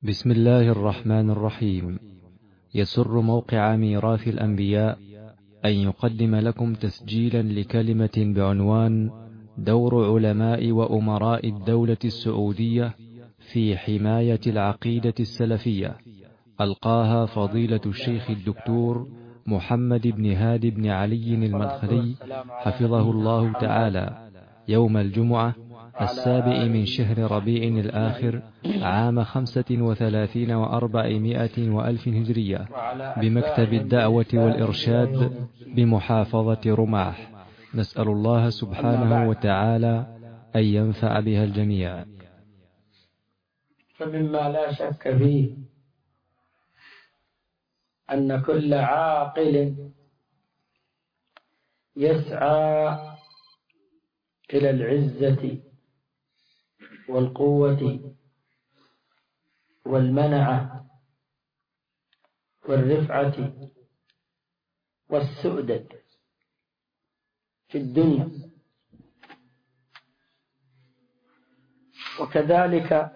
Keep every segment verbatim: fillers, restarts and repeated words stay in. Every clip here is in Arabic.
بسم الله الرحمن الرحيم. يسر موقع ميراث الأنبياء أن يقدم لكم تسجيلا لكلمة بعنوان دور علماء وأمراء الدولة السعودية في حماية العقيدة السلفية، ألقاها فضيلة الشيخ الدكتور محمد بن هادي بن علي المدخلي حفظه الله تعالى يوم الجمعة السابع من شهر ربيع الآخر عام خمسة وثلاثين وأربعمائة وألف هجرية بمكتب الدعوة والإرشاد بمحافظة رماح. نسأل الله سبحانه وتعالى أن ينفع بها الجميع. فمما لا شك فيه أن كل عاقل يسعى إلى العزة والقوة والمنعة والرفعة والسؤدد في الدنيا، وكذلك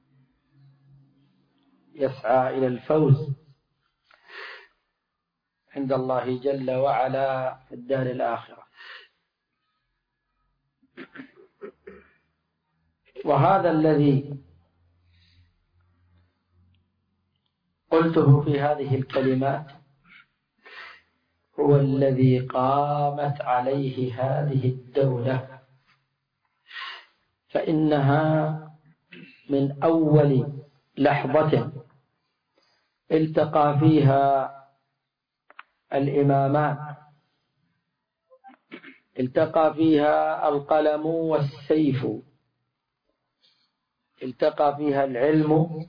يسعى إلى الفوز عند الله جل وعلا في الدار الآخرة. وهذا الذي قلته في هذه الكلمات هو الذي قامت عليه هذه الدولة، فإنها من أول لحظة التقى فيها الإمامان، التقى فيها القلم والسيف، التقى فيها العلم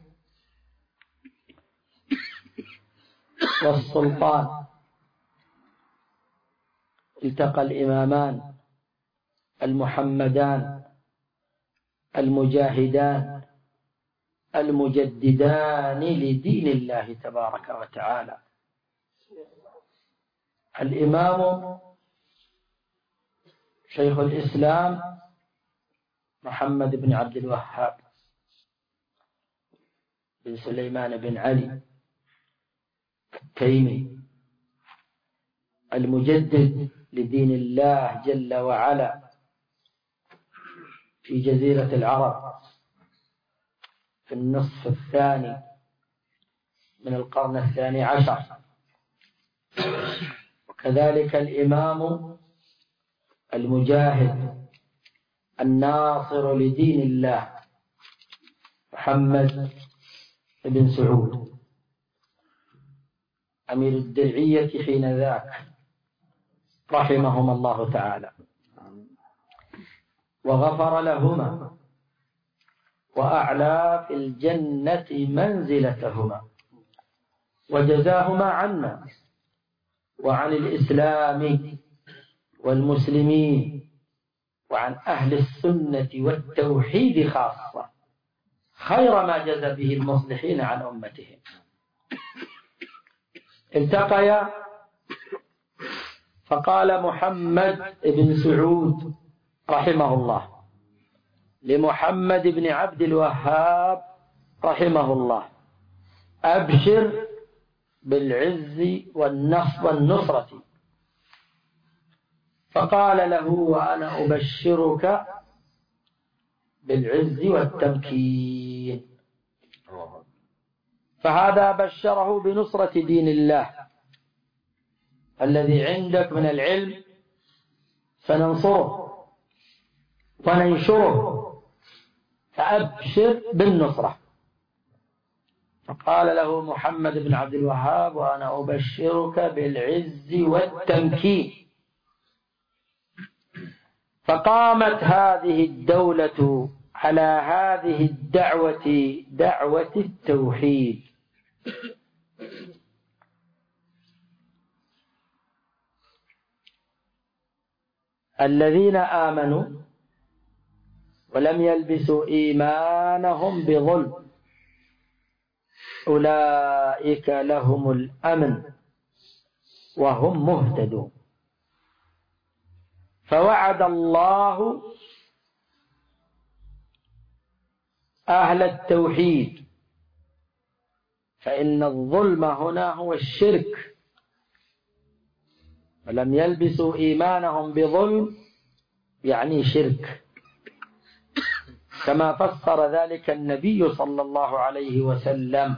والسلطان، التقى الإمامان المحمدان المجاهدان المجددان لدين الله تبارك وتعالى. الإمام شيخ الإسلام محمد بن عبد الوهاب بن سليمان بن علي التيمي المجدد لدين الله جل وعلا في جزيرة العرب في النصف الثاني من القرن الثاني عشر، وكذلك الإمام المجاهد الناصر لدين الله محمد بن سعود أمير الدرعية حين ذاك رحمهم الله تعالى وغفر لهما وأعلى في الجنة منزلتهما وجزاهما عنا وعن الإسلام والمسلمين وعن أهل السنة والتوحيد خاصة خير ما جزى به المصلحين عن أمتهم. التقيا فقال محمد بن سعود رحمه الله لمحمد بن عبد الوهاب رحمه الله: أبشر بالعز والنصر والنصرة. فقال له: وأنا أبشرك بالعز والتمكين. فهذا بشره بنصرة دين الله الذي عندك من العلم سننصره وننشره، فأبشر بالنصرة. فقال له محمد بن عبد الوهاب: وأنا أبشرك بالعز والتمكين. فقامت هذه الدولة على هذه الدعوة، دعوة التوحيد. الذين آمنوا ولم يلبسوا إيمانهم بظلم أولئك لهم الأمن وهم مهتدون. فوعد الله أهل التوحيد فإن الظلم هنا هو الشرك، ولم يلبسوا إيمانهم بظلم يعني شرك، كما فسر ذلك النبي صلى الله عليه وسلم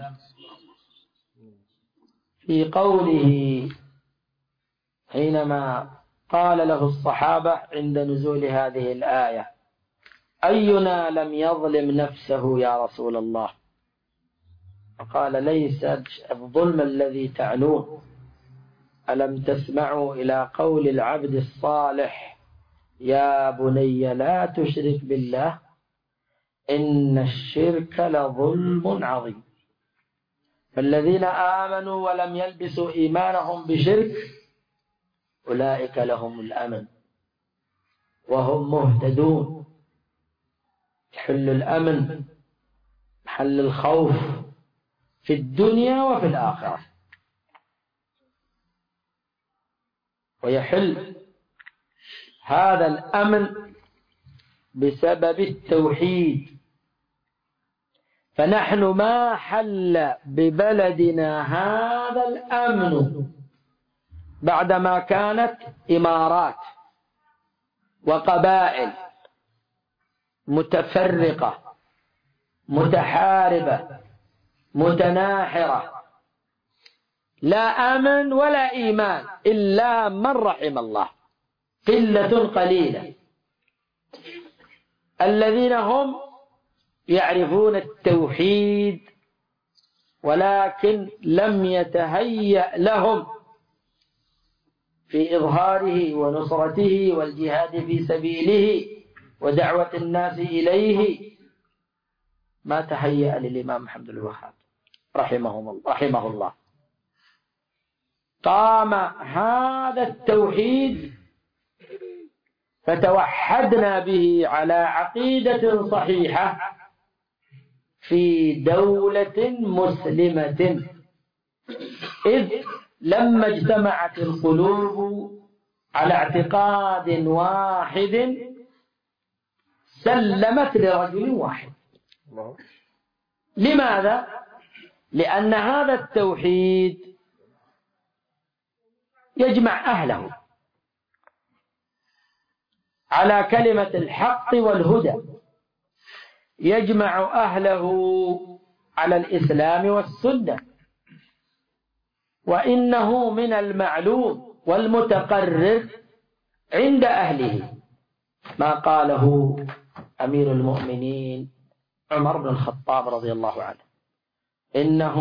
في قوله حينما قال له الصحابة عند نزول هذه الآية: أينا لم يظلم نفسه يا رسول الله؟ فقال: ليس الظلم الذي تعنوه، ألم تسمعوا إلى قول العبد الصالح: يا بني لا تشرك بالله إن الشرك لظلم عظيم. فالذين آمنوا ولم يلبسوا إيمانهم بشرك أولئك لهم الأمن وهم مهتدون. يحل الأمن محل الخوف في الدنيا وفي الآخرة، ويحل هذا الأمن بسبب التوحيد. فنحن ما حل ببلدنا هذا الأمن بعدما كانت إمارات وقبائل متفرقة متحاربة متناحرة، لا أمن ولا إيمان إلا من رحم الله، قلة قليلة الذين هم يعرفون التوحيد ولكن لم يتهيأ لهم في إظهاره ونصرته والجهاد في سبيله ودعوة الناس إليه. ما تهيأ للإمام محمد الوهاب رحمه الله رحمه الله قام هذا التوحيد فتوحدنا به على عقيدة صحيحة في دولة مسلمة، إذ لما اجتمعت القلوب على اعتقاد واحد سلمت لرجل واحد. لماذا؟ لأن هذا التوحيد يجمع أهله على كلمة الحق والهدى، يجمع أهله على الإسلام والسنة. وإنه من المعلوم والمتقرر عند أهله ما قاله أمير المؤمنين عمر بن الخطاب رضي الله عنه: إنه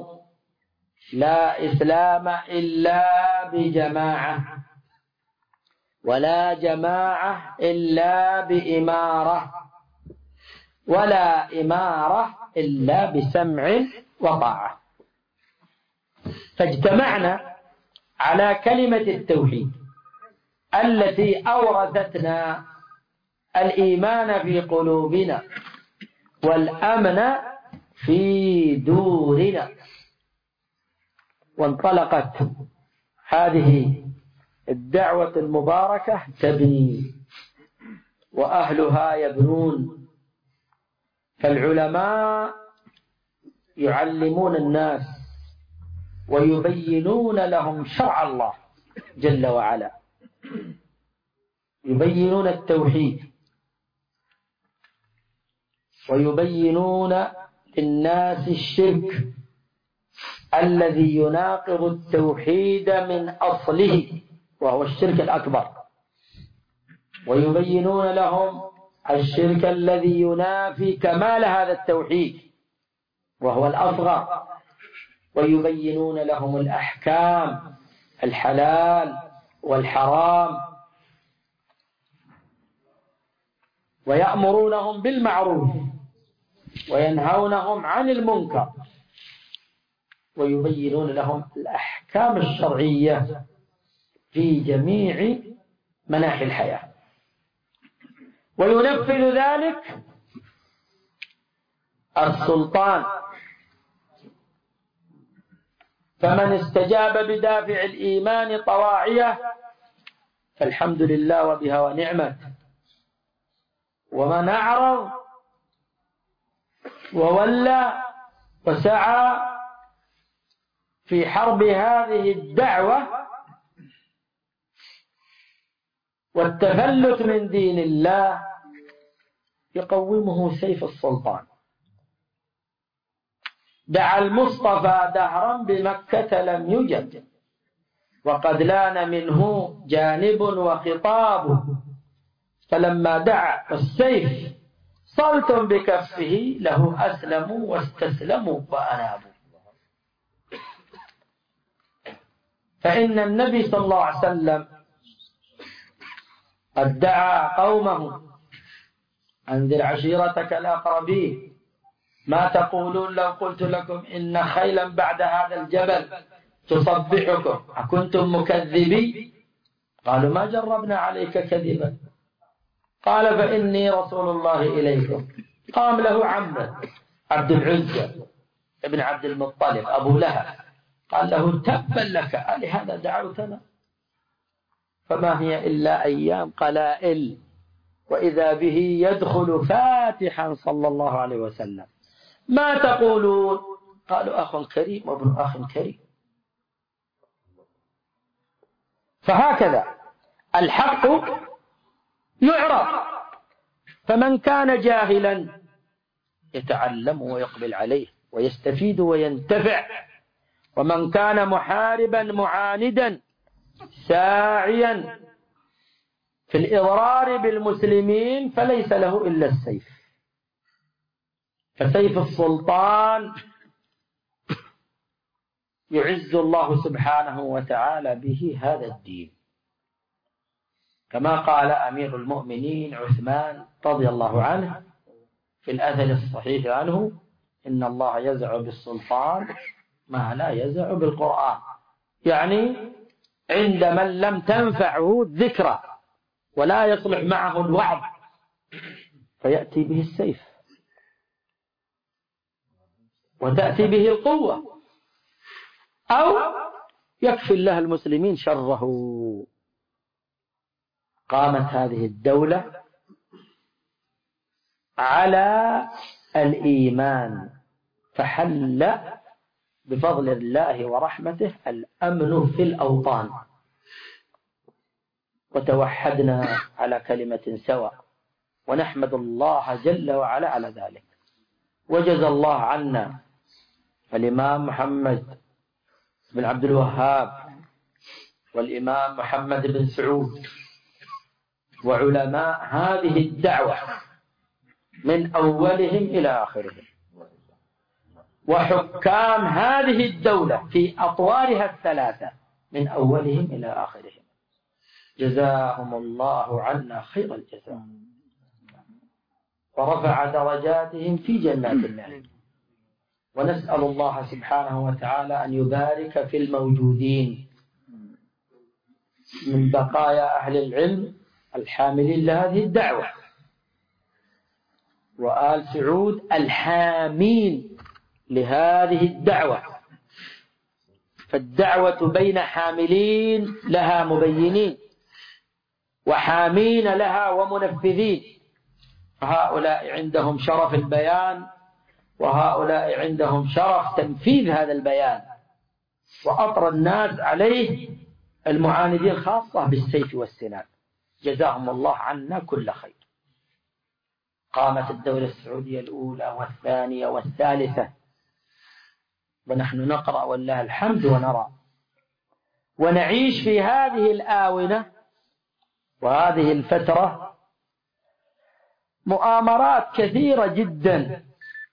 لا إسلام إلا بجماعة، ولا جماعة إلا بإمارة، ولا إمارة إلا بسمع وطاعة. فاجتمعنا على كلمة التوحيد التي أورثتنا الإيمان في قلوبنا والأمن في دورنا. وانطلقت هذه الدعوة المباركة تبني وأهلها يبنون. فالعلماء يعلمون الناس ويبينون لهم شرع الله جل وعلا، يبينون التوحيد ويبينون للناس الشرك الذي يناقض التوحيد من أصله وهو الشرك الأكبر، ويبينون لهم الشرك الذي ينافي كمال هذا التوحيد وهو الأصغر، ويبينون لهم الأحكام الحلال والحرام، ويأمرونهم بالمعروف وينهونهم عن المنكر، ويبينون لهم الأحكام الشرعية في جميع مناحي الحياة. وينفذ ذلك السلطان، فمن استجاب بدافع الإيمان طواعية فالحمد لله وبها ونعمت، ومن أعرض وولى وسعى في حرب هذه الدعوة والتفلت من دين الله يقومه سيف السلطان. دعا المصطفى دهرا بمكة لم يجد، وقد لان منه جانب وخطاب، فلما دعا السيف صلت بكفه له أسلموا واستسلموا وأنابوا. فإن النبي صلى الله عليه وسلم قد دعا قومه: أنذر عشيرتك الأقربين، ما تقولون لو قلت لكم إن خيلا بعد هذا الجبل تصبحكم أكنتم مكذبين؟ قالوا ما جربنا عليك كذبا. قال فإني رسول الله إليكم. قام له عمه عبد العزة ابن عبد المطلب أبو لهب، قال له تبا لك ألهذا دعوتنا؟ فما هي إلا أيام قلائل وإذا به يدخل فاتحا صلى الله عليه وسلم. ما تقولون؟ قالوا أخ كريم وابن أخ كريم. فهكذا الحق يعرف، فمن كان جاهلا يتعلم ويقبل عليه ويستفيد وينتفع، ومن كان محاربا معاندا ساعيا في الإضرار بالمسلمين فليس له إلا السيف. فسيف السلطان يعز الله سبحانه وتعالى به هذا الدين، كما قال أمير المؤمنين عثمان رضي الله عنه في الأثر الصحيح عنه: إن الله يزع بالسلطان ما لا يزع بالقرآن. يعني عند من لم تنفعه الذكرى ولا يصلح معه الوعظ فيأتي به السيف وتأتي به القوة، أو يكفي الله المسلمين شره. قامت هذه الدولة على الإيمان، فحل بفضل الله ورحمته الأمن في الأوطان، وتوحدنا على كلمة سواء، ونحمد الله جل وعلا على ذلك. وجزى الله عنا الإمام محمد بن عبد الوهاب والإمام محمد بن سعود وعلماء هذه الدعوة من أولهم إلى آخرهم، وحكام هذه الدولة في أطوارها الثلاثة من أولهم إلى آخرهم، جزاهم الله عنا خير الجزاء ورفع درجاتهم في جنات النعيم. ونسأل الله سبحانه وتعالى أن يبارك في الموجودين من بقايا أهل العلم الحاملين لهذه الدعوة، وآل سعود الحامين لهذه الدعوة. فالدعوة بين حاملين لها مبينين وحامين لها ومنفذين، فهؤلاء عندهم شرف البيان وهؤلاء عندهم شرف تنفيذ هذا البيان، وأطر الناس عليه المعاندين خاصة بالسيف والسنان. جزاهم الله عنا كل خير. قامت الدولة السعودية الأولى والثانية والثالثة، ونحن نقرأ والله الحمد ونرى ونعيش في هذه الآونة وهذه الفترة مؤامرات كثيرة جدا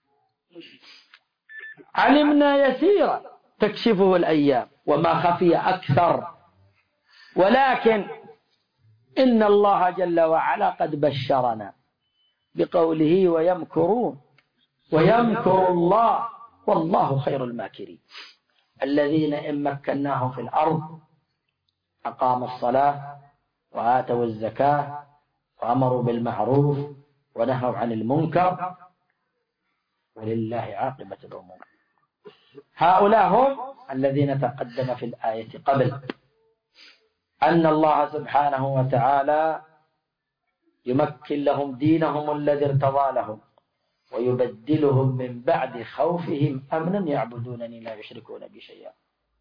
علمنا يسيرا تكشفه الأيام، وما خفي أكثر، ولكن إن الله جل وعلا قد بشرنا بقوله: ويمكرون ويمكر الله والله خير الماكرين. الذين إن مكناهم في الأرض أقاموا الصلاة وآتوا الزكاة وأمروا بالمعروف ونهوا عن المنكر ولله عاقبة الأمور. هؤلاء هم الذين تقدم في الآية قبل أن الله سبحانه وتعالى يمكن لهم دينهم الذي ارتضى لهم ويبدلهم من بعد خوفهم أمنا يعبدونني لا يشركون بي شيئا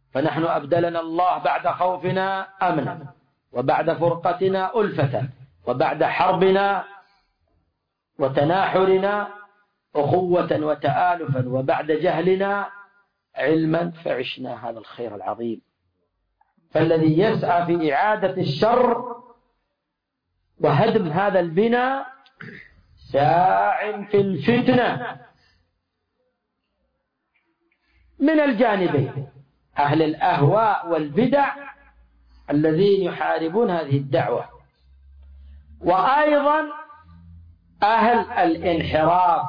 فنحن أبدلنا الله بعد خوفنا أمنا، وبعد فرقتنا ألفة، وبعد حربنا وتناحرنا أخوة وتآلفا، وبعد جهلنا علما، فعشنا هذا الخير العظيم. فالذي يسعى في إعادة الشر وهدم هذا البناء ساع في الفتنة من الجانبين، أهل الأهواء والبدع الذين يحاربون هذه الدعوة، وأيضا أهل الانحراف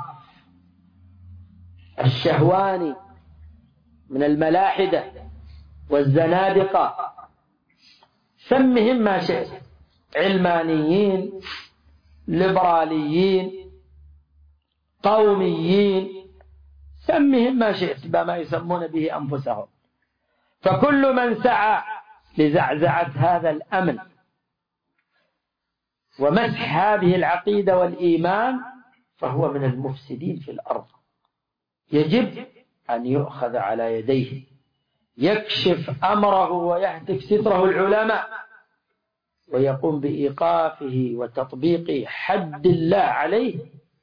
الشهواني من الملاحدة والزنادقة، سمهم ما شئت، علمانيين، ليبراليين، قوميين، سمهم ما شئت بما يسمون به أنفسهم. فكل من سعى لزعزعة هذا الأمن ومسح هذه العقيدة والإيمان فهو من المفسدين في الأرض، يجب أن يؤخذ على يديه، يكشف أمره ويهتك ستره العلماء، ويقوم بإيقافه وتطبيق حد الله عليه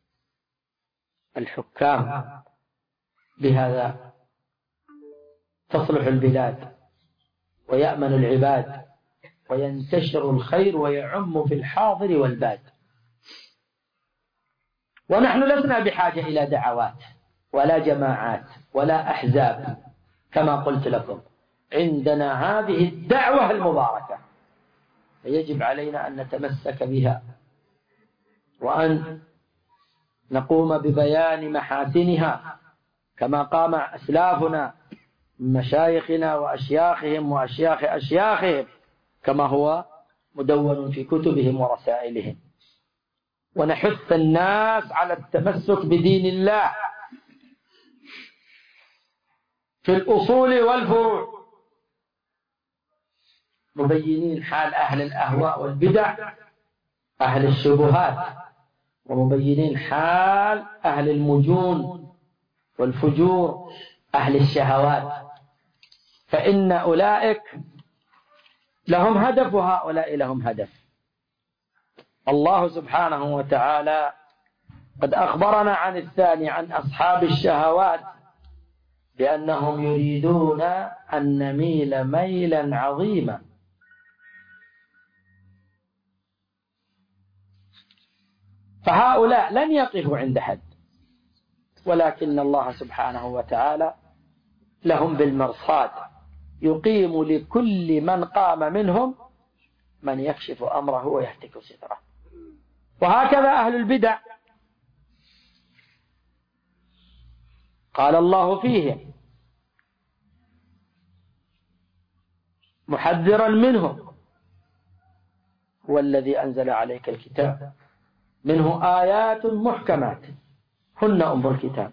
الحكام. بهذا تصلح البلاد ويأمن العباد وينتشر الخير ويعم في الحاضر والباد. ونحن لسنا بحاجة إلى دعوات ولا جماعات ولا أحزاب، كما قلت لكم عندنا هذه الدعوة المباركة، فيجب علينا أن نتمسك بها وأن نقوم ببيان محاسنها كما قام أسلافنا من مشايخنا وأشياخهم وأشياخ أشياخهم، كما هو مدون في كتبهم ورسائلهم، ونحث الناس على التمسك بدين الله في الأصول والفروع، مبينين حال أهل الأهواء والبدع أهل الشبهات، ومبينين حال أهل المجون والفجور أهل الشهوات، فإن أولئك لهم هدف وهؤلاء لهم هدف. الله سبحانه وتعالى قد أخبرنا عن الثاني، عن أصحاب الشهوات، بأنهم يريدون أن نميل ميلا عظيما، فهؤلاء لن يقفوا عند حد، ولكن الله سبحانه وتعالى لهم بالمرصاد، يقيم لكل من قام منهم من يكشف أمره ويهتك ستره. وهكذا أهل البدع قال الله فيهم محذرا منهم: هو الذي أنزل عليك الكتاب منه آيات محكمات هن أم الكتاب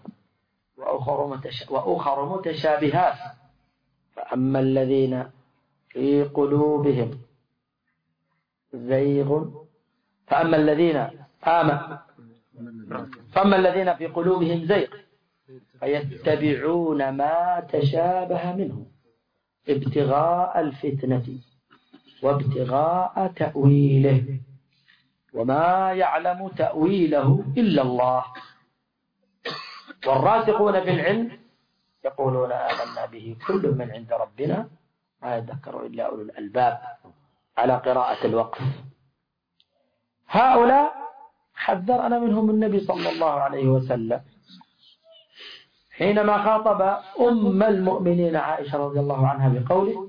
وأخر متشابهات فأما الذين في قلوبهم زيغ فأما الذين آمنوا فأما الذين في قلوبهم زيغ فيتبعون ما تشابه منه ابتغاء الفتنة وابتغاء تأويله وما يعلم تأويله إلا الله. والراسخون في العلم يقولون آمنا به كل من عند ربنا ما يذكر إلا أولو الألباب، على قراءة الوقف. هؤلاء حذرنا منهم النبي صلى الله عليه وسلم حينما خاطب أم المؤمنين عائشة رضي الله عنها بقوله: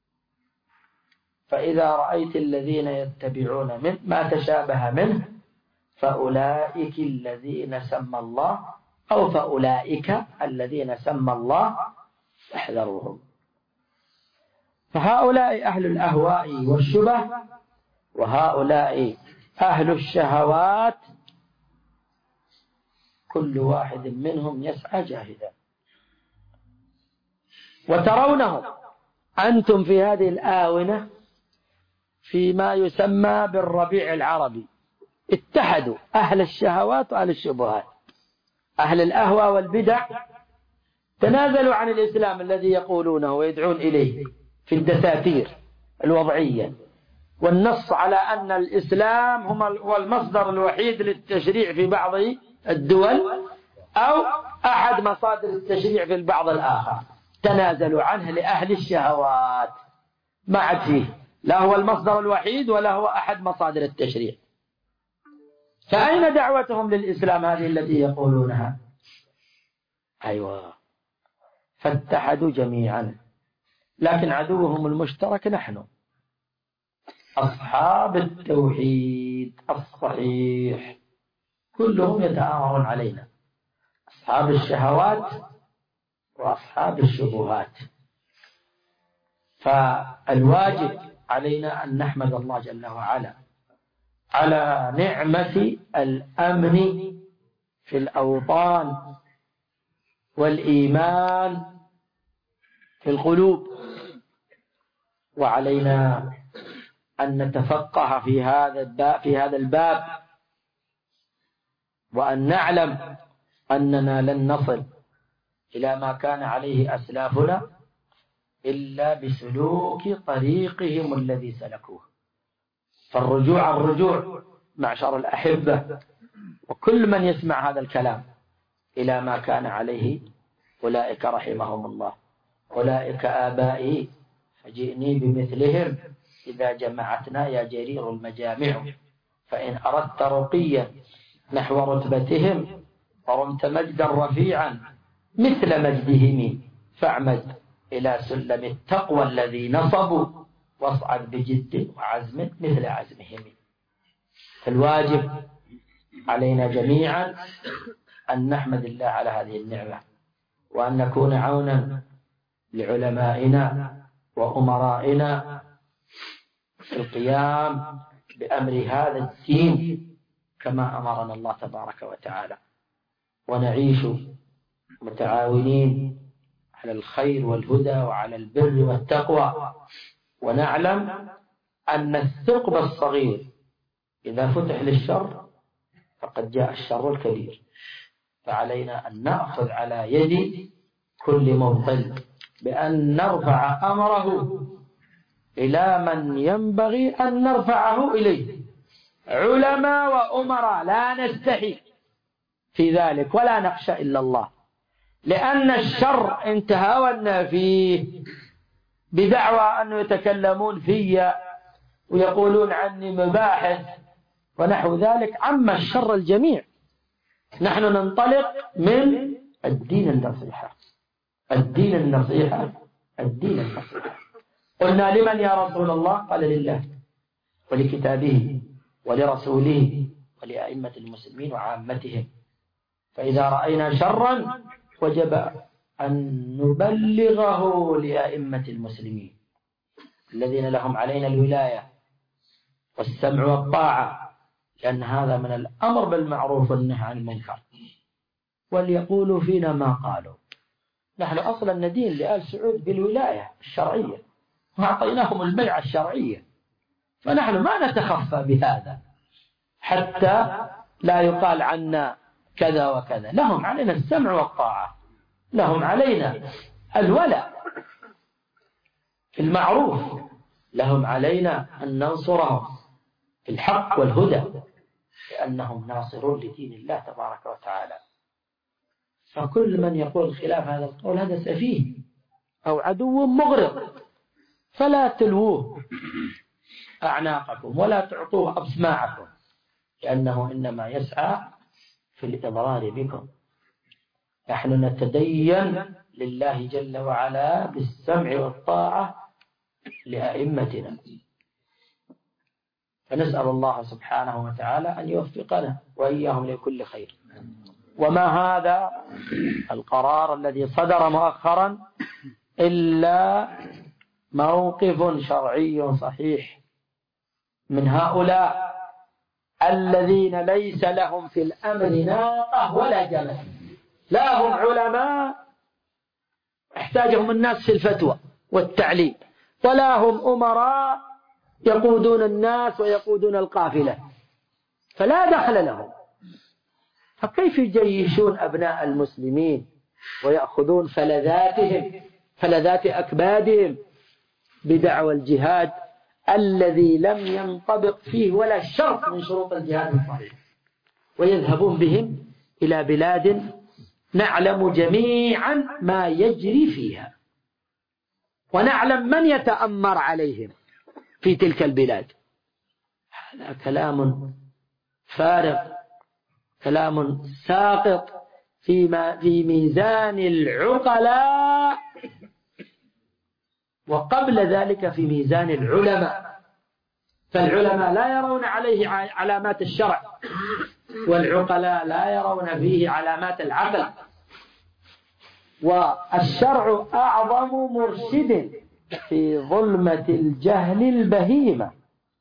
فإذا رأيت الذين يتبعون من ما تشابه منه فأولئك الذين سمى الله أو فأولئك الذين سمى الله فاحذروهم. فهؤلاء أهل الأهواء والشبه، وهؤلاء أهل الشهوات، كل واحد منهم يسعى جاهدا. وترونهم أنتم في هذه الآونة فيما يسمى بالربيع العربي، اتحدوا أهل الشهوات وأهل الشبهات، أهل الأهوى والبدع تنازلوا عن الإسلام الذي يقولونه ويدعون إليه في الدساتير الوضعية، والنص على أن الإسلام هو المصدر الوحيد للتشريع في بعض الدول أو أحد مصادر التشريع في البعض الآخر. تنازلوا عنه لأهل الشهوات، ما عاد فيه، لا هو المصدر الوحيد ولا هو أحد مصادر التشريع. فأين دعوتهم للإسلام هذه التي يقولونها؟ أيوة، فاتحدوا جميعا، لكن عدوهم المشترك نحن أصحاب التوحيد الصحيح، كلهم يتآمرون علينا، أصحاب الشهوات وأصحاب الشبهات. فالواجب علينا أن نحمد الله جل وعلا على نعمة الأمن في الأوطان والإيمان في القلوب، وعلينا أن نتفقه في هذا الباب في هذا الباب وأن نعلم أننا لن نصل إلى ما كان عليه أسلافنا إلا بسلوك طريقهم الذي سلكوه. فالرجوع الرجوع معشر الأحبة وكل من يسمع هذا الكلام إلى ما كان عليه أولئك رحمهم الله، أولئك آبائي فجئني بمثلهم إذا جمعتنا يا جرير المجامع، فإن أردت رقيا نحو رتبتهم ورمت مجدا رفيعا مثل مجدهم، فاعمد إلى سلم التقوى الذي نصبوا واصعد بجد وعزم مثل عزمهم. فالواجب علينا جميعا أن نحمد الله على هذه النعمة، وأن نكون عونا لعلمائنا وأمرائنا في القيام بأمر هذا الدين كما أمرنا الله تبارك وتعالى، ونعيش متعاونين على الخير والهدى وعلى البر والتقوى، ونعلم أن الثقب الصغير إذا فتح للشر فقد جاء الشر الكبير. فعلينا أن نأخذ على يد كل مبطل بأن نرفع أمره إلى من ينبغي أن نرفعه إليه، علماء وأمراء، لا نستحي في ذلك ولا نخشى إلا الله، لأن الشر انتهاونا فيه بدعوى أنه يتكلمون في ويقولون عني مباحث ونحو ذلك، عم الشر الجميع. نحن ننطلق من الدين النصيحة، الدين النصيحة، الدين النصيحة. قلنا لمن يا رسول الله؟ قال لله ولكتابه ولرسوله ولأئمة المسلمين وعامتهم. فإذا رأينا شرا وجب أن نبلغه لأئمة المسلمين الذين لهم علينا الولاية والسمع والطاعة، لأن هذا من الأمر بالمعروف والنهي عن المنكر. وليقولوا فينا ما قالوا. نحن أصلا ندين لآل سعود بالولاية الشرعية وأعطيناهم البيعة الشرعية، فنحن ما نتخفى بهذا حتى لا يقال عنا كذا وكذا. لهم علينا السمع والطاعة، لهم علينا الولاء في المعروف، لهم علينا أن ننصرهم في الحق والهدى، لأنهم ناصرون لدين الله تبارك وتعالى. فكل من يقول خلاف هذا القول هذا سفيه أو عدو مغرض، فلا تلووه أعناقكم ولا تعطوه أسماعكم، لأنه إنما يسعى في الإضرار بكم. نحن نتدين لله جل وعلا بالسمع والطاعة لأئمتنا، فنسأل الله سبحانه وتعالى أن يوفقنا وإياهم لكل خير. وما هذا القرار الذي صدر مؤخرا إلا موقف شرعي صحيح من هؤلاء الذين ليس لهم في الأمر ناقة ولا جمل، لا هم علماء احتاجهم الناس في الفتوى والتعليم، ولا هم أمراء يقودون الناس ويقودون القافلة، فلا دخل لهم. فكيف يجيشون أبناء المسلمين ويأخذون فلذاتهم فلذات أكبادهم بدعوى الجهاد الذي لم ينطبق فيه ولا شرط من شروط الجهاد الصحيح، ويذهبون بهم إلى بلاد نعلم جميعا ما يجري فيها، ونعلم من يتأمر عليهم في تلك البلاد. هذا كلام فارغ، كلام ساقط فيما في ميزان العقلاء، وقبل ذلك في ميزان العلماء. فالعلماء لا يرون عليه علامات الشرع، والعقلاء لا يرون فيه علامات العقل. والشرع أعظم مرشد في ظلمة الجهل البهيمة،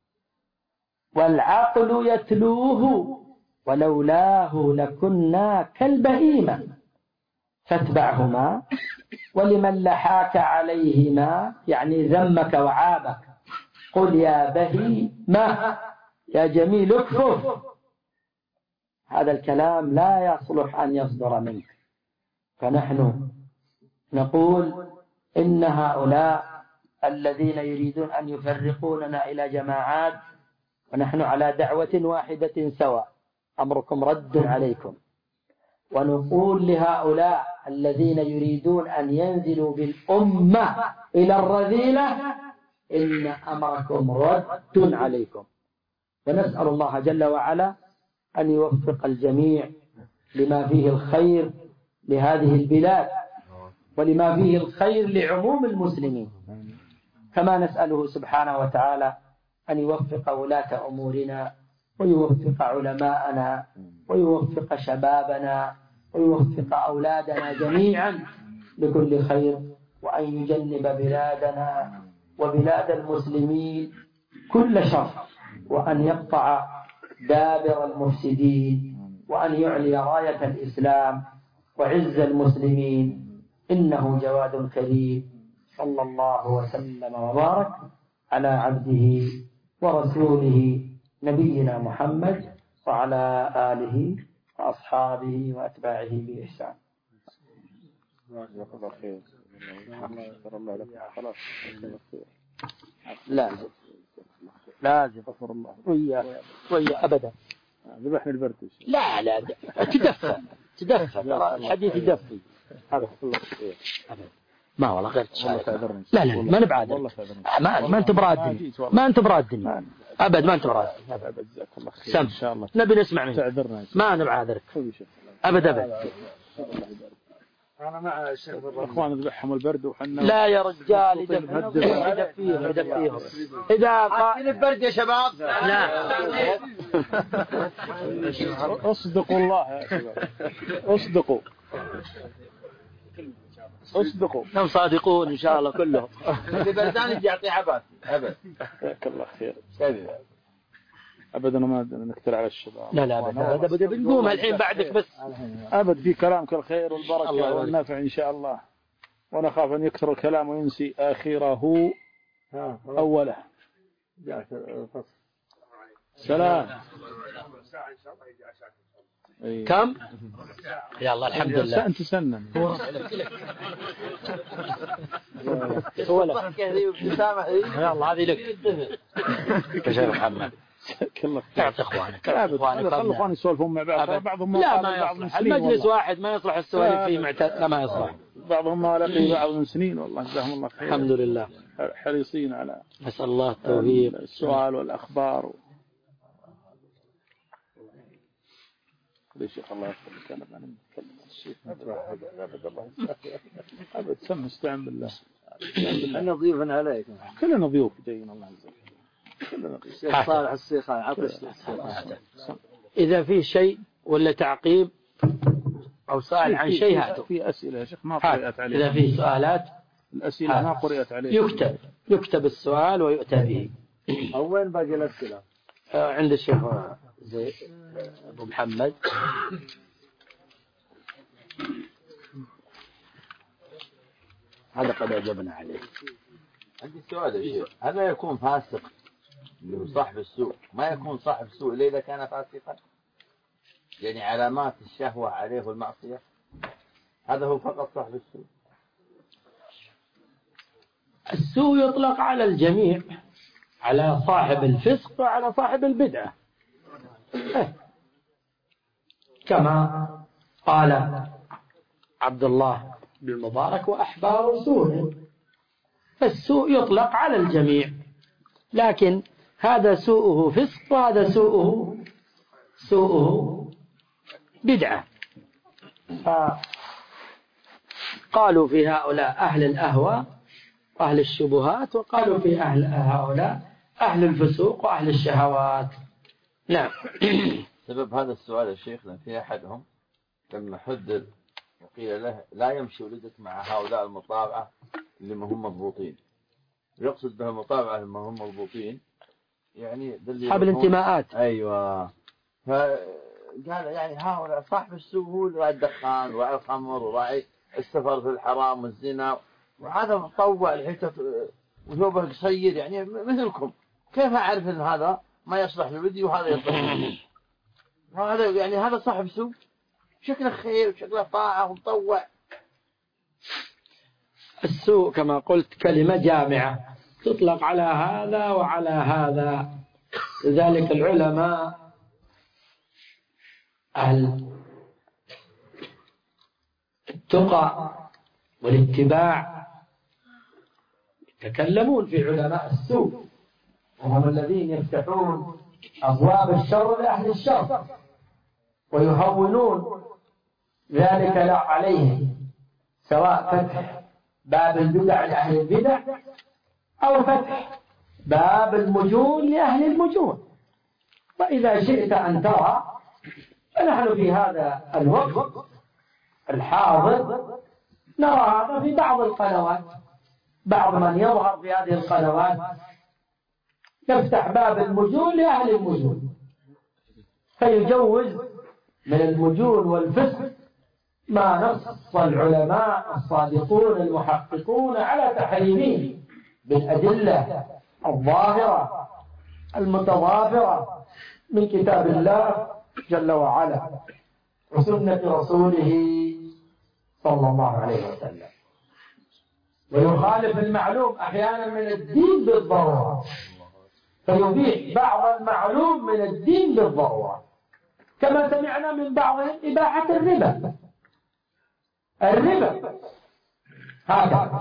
والعقل يتلوه ولولاه لكنا كالبهيمة، فاتبعهما ولمن لحاك عليهما، يعني ذمك وعابك، قل يا بهيمة يا جميل اكفر. هذا الكلام لا يصلح أن يصدر منك. فنحن نقول إن هؤلاء الذين يريدون أن يفرقوننا إلى جماعات، ونحن على دعوة واحدة سواء، أمركم رد عليكم. ونقول لهؤلاء الذين يريدون أن ينزلوا بالأمة إلى الرذيلة إن أمركم رد عليكم. ونسأل الله جل وعلا أن يوفق الجميع لما فيه الخير لهذه البلاد، ولما فيه الخير لعموم المسلمين، كما نسأله سبحانه وتعالى أن يوفق ولاة أمورنا، ويوفق علماءنا، ويوفق شبابنا، ويوفق أولادنا جميعا لكل خير، وأن يجنب بلادنا وبلاد المسلمين كل شر، وأن يقطع دابر المفسدين، وأن يعلي راية الإسلام وعز المسلمين، إنه جواد كريم. صلى الله وسلم وبارك على عبده ورسوله نبينا محمد وعلى آله وأصحابه وأتباعه بإحسان. لازم لازم ويا ويا أبدا ذبحنا البرد. لا لا تدفى تدفى ترى الحديث يدفي. ما والله غير لا لا ما نبعاد ما ما انت برادني ما انت برادني ابد ما انت برادني ابد. جزاك الله خير ان شاء الله. نبي نسمع منك ما نبعادك ابد ابد. انا مع الشيخ الاخوان ذبحهم البرد وحنا لا يا رجال يدفيهم يدفيهم اذا قال البرد يا شباب. لا اصدقوا الله يا شباب اصدقوا اصدقوا هم صادقون ان شاء الله كلهم. اللي بردان يجي يعطي عباس ابد. جزاك الله خير. ابدا ما نكتر على الشباب. لا لا ابدا ابدا بنقوم الحين بعدك بس ابد في كلامك الخير والبركه والنفع ان شاء الله، ونخاف ان يكثر الكلام وينسي اخره اوله. سلام. كم يا الله الحمد لله انت سنن هو لا يا الله هذه لك يا شيخ محمد. كله تعطي اخوانك خلوا اخواني يسولفون مع بعض. بعضهم لا ما يصلح المجلس واحد ما يصلح السوالف فيه معتاد. لا ما يصلح. بعضهم ما لقي بعض من سنين والله جزاهم الله خير. الحمد لله حريصين على نسأل الله التوفيق السؤال والأخبار و... ليش الله يخليك أنا ما نتكلم الشيخ أبد الله أبد سمح استعن بالله. احنا ضيوف عليك. كلنا ضيوف جايين الله عز وجل. كلنا ضيوف. الشيخ صالح السيخان عطش. إذا في شيء ولا تعقيب أو سؤال عن شيء هاتوا. في أسئلة يا شيخ ما قرأت عليه. إذا في سؤالات الأسئلة ما قرأت عليه. يكتب يكتب السؤال ويؤتى به. أو وين باقي الأسئلة؟ عند الشيخ زي أبو محمد. هذا قد أجبنا عليه. عندي سؤال يا شيخ، هل يكون فاسق صاحب السوء ما يكون صاحب السوء إلا إذا كان فاسقا؟ يعني علامات الشهوة عليه والمعصية. هذا هو فقط صاحب السوء؟ السوء يطلق على الجميع، على صاحب الفسق وعلى صاحب البدعة، كما قال عبد الله بن المبارك وأحبار سوء. فالسوء يطلق على الجميع، لكن هذا سوءه فسق وهذا سوءه سوءه بدعة. فقالوا في هؤلاء أهل الأهواء وأهل الشبهات، وقالوا في أهل هؤلاء أهل الفسوق وأهل الشهوات. نعم. سبب هذا السؤال يا شيخنا في أحدهم لما حذر وقيل له لا يمشي ولدك مع هؤلاء المطابعة اللي ما هم مضبوطين، يقصد بها المطابعة اللي ما هم مضبوطين يعني أصحاب الانتماءات. أيوة. فقال يعني هؤلاء صاحب السوء هو راعي الدخان وراعي الخمر وراعي السفر في الحرام والزنا، وهذا مطوع الحتة وثوبه قصير يعني مثلكم، كيف أعرف أن هذا ما يصلح لولدي وهذا يصلح لولدي؟ هذا يعني هذا صاحب سوء، شكله خير وشكله طاعة ومطوع. السوء كما قلت كلمة جامعة تطلق على هذا وعلى هذا. لذلك العلماء أهل التقى والاتباع يتكلمون في علماء السوء، وهم الذين يفتحون أبواب الشر لأهل الشر ويهونون ذلك عليهم، سواء فتح باب البدع لأهل البدع أو فتح باب المجون لأهل المجون. وإذا شئت أن ترى فنحن في هذا الوقت الحاضر نرى هذا في بعض القنوات، بعض من يظهر في هذه القنوات يفتح باب المجون لأهل المجون، فيجوز من المجون والفسق ما نص العلماء الصادقون المحققون على تحريمه بالأدلة الظاهرة المتضافرة من كتاب الله جل وعلا وسنة رسوله صلى الله عليه وسلم. ويخالف المعلوم أحيانا من الدين بالضرورة، فيبيح بعض المعلوم من الدين بالضرورة، كما سمعنا من بعضهم إباحة الربا. الربا هذا،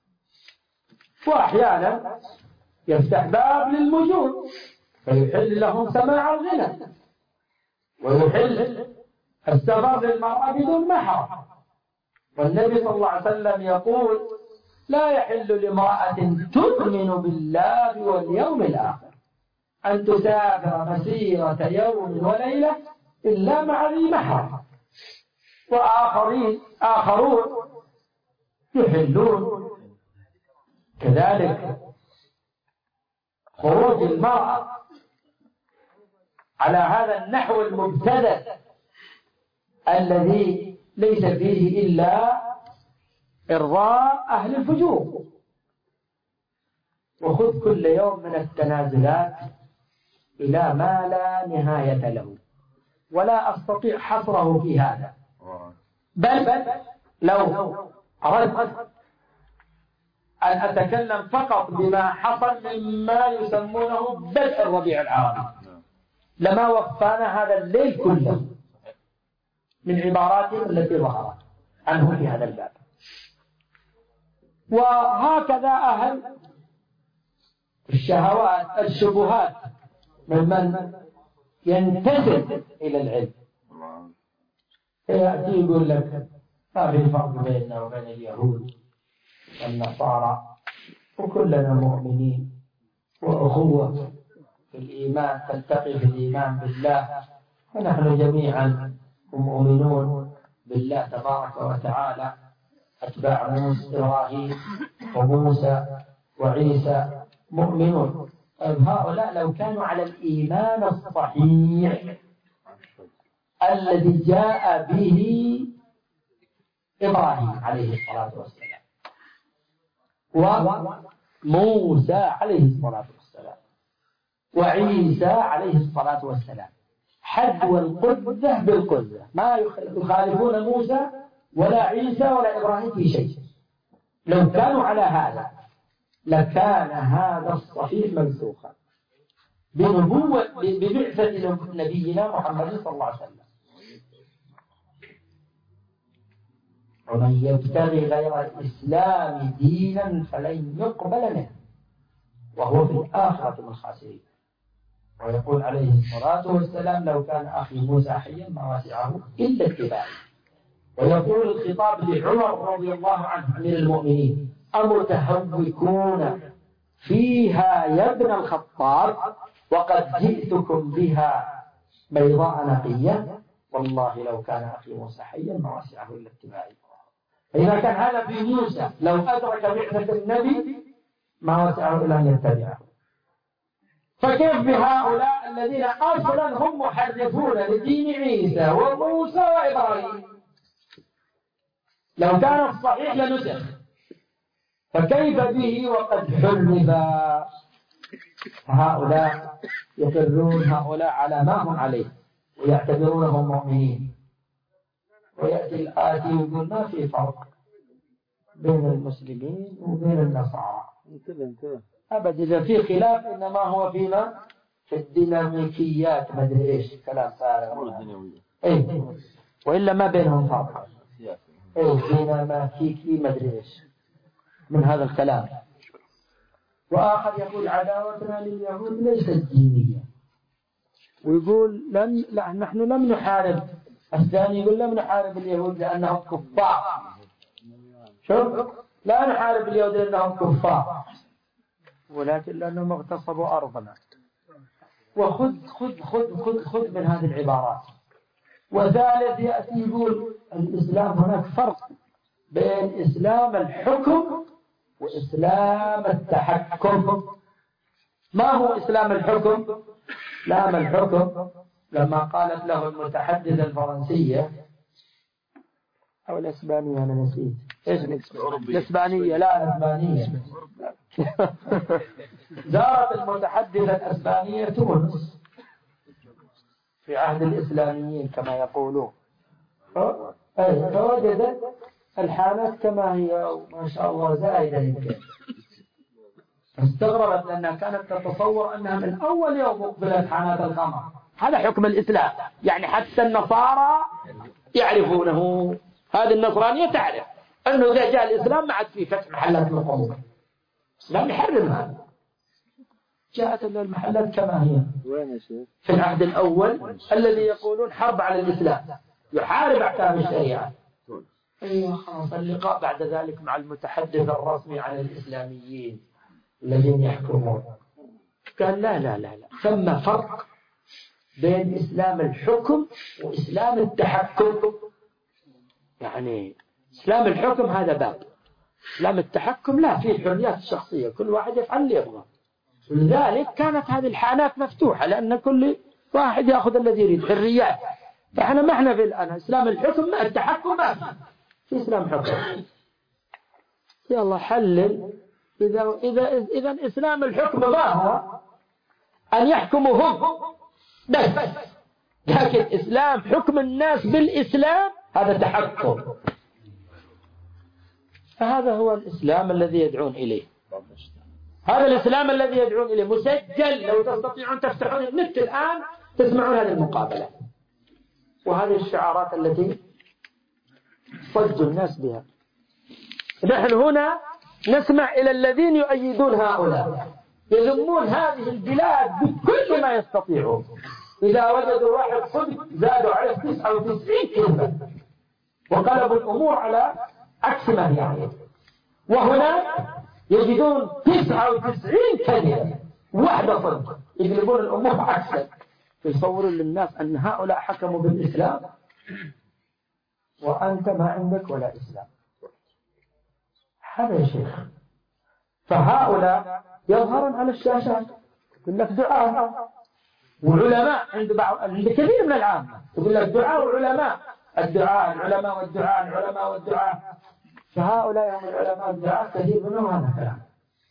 وأحيانا يفتح باب للمجون فيحل لهم سماع الغنى، ويحل السفر للمرأة بدون محرم. والنبي صلى الله عليه وسلم يقول لا يحل لامرأة تؤمن بالله واليوم الآخر أن تسافر مسيرة يوم وليلة إلا مع ذي محرم. وآخرين آخرون يحلون كذلك خروج المرأة على هذا النحو المبتدأ الذي ليس فيه إلا إرضاء أهل الفجور. وخذ كل يوم من التنازلات إلى ما لا نهاية له، ولا أستطيع حصره في هذا، بل لو أردت أن أتكلم فقط بما حصل مما يسمونه بدء الربيع العربي لما وفانا هذا الليل كله من عباراتهم التي ظهرت عنه في هذا الباب. وهكذا أهل الشهوات الشبهات ممن ينتسب إلى العلم يأتي يقول لك ما في فرق بيننا وبين اليهود والنصارى وكلنا مؤمنين وأخوة في الإيمان، تلتقي في الإيمان بالله، ونحن جميعا مؤمنون بالله تبارك وتعالى أتباع موسى إبراهيم وموسى وعيسى مؤمنون. طيب هؤلاء لو كانوا على الإيمان الصحيح الذي جاء به إبراهيم عليه الصلاة والسلام وموسى عليه الصلاة والسلام وعيسى عليه الصلاة والسلام، حد والقذة بالقذة، ما يخالفون موسى ولا عيسى ولا إبراهيم في شيء. لو كانوا على هذا لكان هذا الصحيح منسوخا بنبوة ببعثة نبينا محمد صلى الله عليه وسلم. ومن يبتغي غير الإسلام دينا فلن يقبل منه وهو في الآخرة من الخاسرين. ويقول عليه الصلاة والسلام لو كان أخي موسى حيا ما وسعه إلا اتباعي. ويقول الخطاب لعمر رضي الله عنه أمير المؤمنين أمتهوكون فيها يا ابن الخطاب وقد جئتكم بها بيضاء نقية والله لو كان أخي موسى حيا ما وسعه إلا اتباعي. إذا كان هذا في موسى لو أدرك بعثة النبي ما وسعه إلا أن يتبعه، فكيف بهؤلاء الذين أصلا هم محرفون لدين عيسى وموسى وإبراهيم؟ لو كان الصحيح لنسخ، فكيف به وقد حرف؟ هؤلاء يقرون هؤلاء على ما هم عليه ويعتبرونهم مؤمنين. ويأتي الآتي ويقول ما في فرق بين المسلمين وبين النصارى. أبدا إذا في خلاف إنما هو فيما في الديناميكيات ما أدري إيش كلام فارغ. إيه وإلا ما بينهم فرق. إيه ديناميكي ما أدري إيش من هذا الكلام. وآخر يقول عداوتنا لليهود ليست دينية، ويقول لن لا نحن لم نحارب. الثاني يقول لم نحارب اليهود لأنهم كفار. شوف لا نحارب اليهود لأنهم كفار ولكن لأنهم اغتصبوا أرضنا. وخذ خذ خذ خذ خذ من هذه العبارات. وثالث يأتي يقول الإسلام هناك فرق بين إسلام الحكم وإسلام التحكم. ما هو إسلام الحكم؟ إسلام الحكم لما قالت له المتحدثة الفرنسية أو الإسبانية أنا نسيت إيش الإسبانية لا الإسبانية زارت المتحدثة الإسبانية تونس في عهد الإسلاميين كما يقولون، فوجدت الحالات كما هي وما شاء الله زائدة يمكن. استغربت لأنها كانت تتصور أنها من أول يوم أقبلت حانات الخمر. هذا حكم الإسلام، يعني حتى النصارى يعرفونه. هذه النصرانية تعرف أنه إذا جاء الإسلام ما عاد في فتح محلات الخمور، الإسلام يحرم هذا. جاءت المحلات كما هي في العهد الأول الذي يقولون حرب على الإسلام يحارب أحكام الشريعة. أيوة خلاص اللقاء بعد ذلك مع المتحدث الرسمي عن الإسلاميين الذين يحكمون قال لا لا لا لا ثم فرق بين إسلام الحكم وإسلام التحكم. يعني إسلام الحكم هذا باب، إسلام التحكم لا، فيه حريات الشخصية كل واحد يفعل اللي يبغى. لذلك كانت هذه الحانات مفتوحة لأن كل واحد يأخذ الذي يريد حريات. فإحنا ما إحنا في الآن إسلام الحكم ما التحكم ما في, في إسلام حكم. يلا حلل. إذا إذا إذا إسلام الحكم ما هو أن يحكموا هم بس، لكن إسلام حكم الناس بالإسلام هذا تحكم. فهذا هو الإسلام الذي يدعون إليه. هذا الإسلام الذي يدعون إليه مسجل. لو تستطيعون تفتحون النت الآن تسمعون هذه المقابلة وهذه الشعارات التي صج الناس بها. نحن هنا نسمع إلى الذين يؤيدون هؤلاء يذمون هذه البلاد بكل ما يستطيعون. إذا وجدوا واحد صدق زادوا عليه تسعة وتسعين كلمة وقلبوا الأمور على عكس ما هي عليه. وهنا يجدون تسعة وتسعين كلمة واحدة صدق يقلبون الأمور عكسا. يصورون للناس أن هؤلاء حكموا بالإسلام وأنت ما عندك ولا إسلام. هذا يا شيخ. فهؤلاء يظهرون على الشاشات يقول لك دعاء وعلماء عند بعض عند كثير من العامة يقول لك دعاء وعلماء، الدعاء العلماء والدعاء العلماء والدعاء. فهؤلاء هم العلماء والدعاء كثير منهم هذا الكلام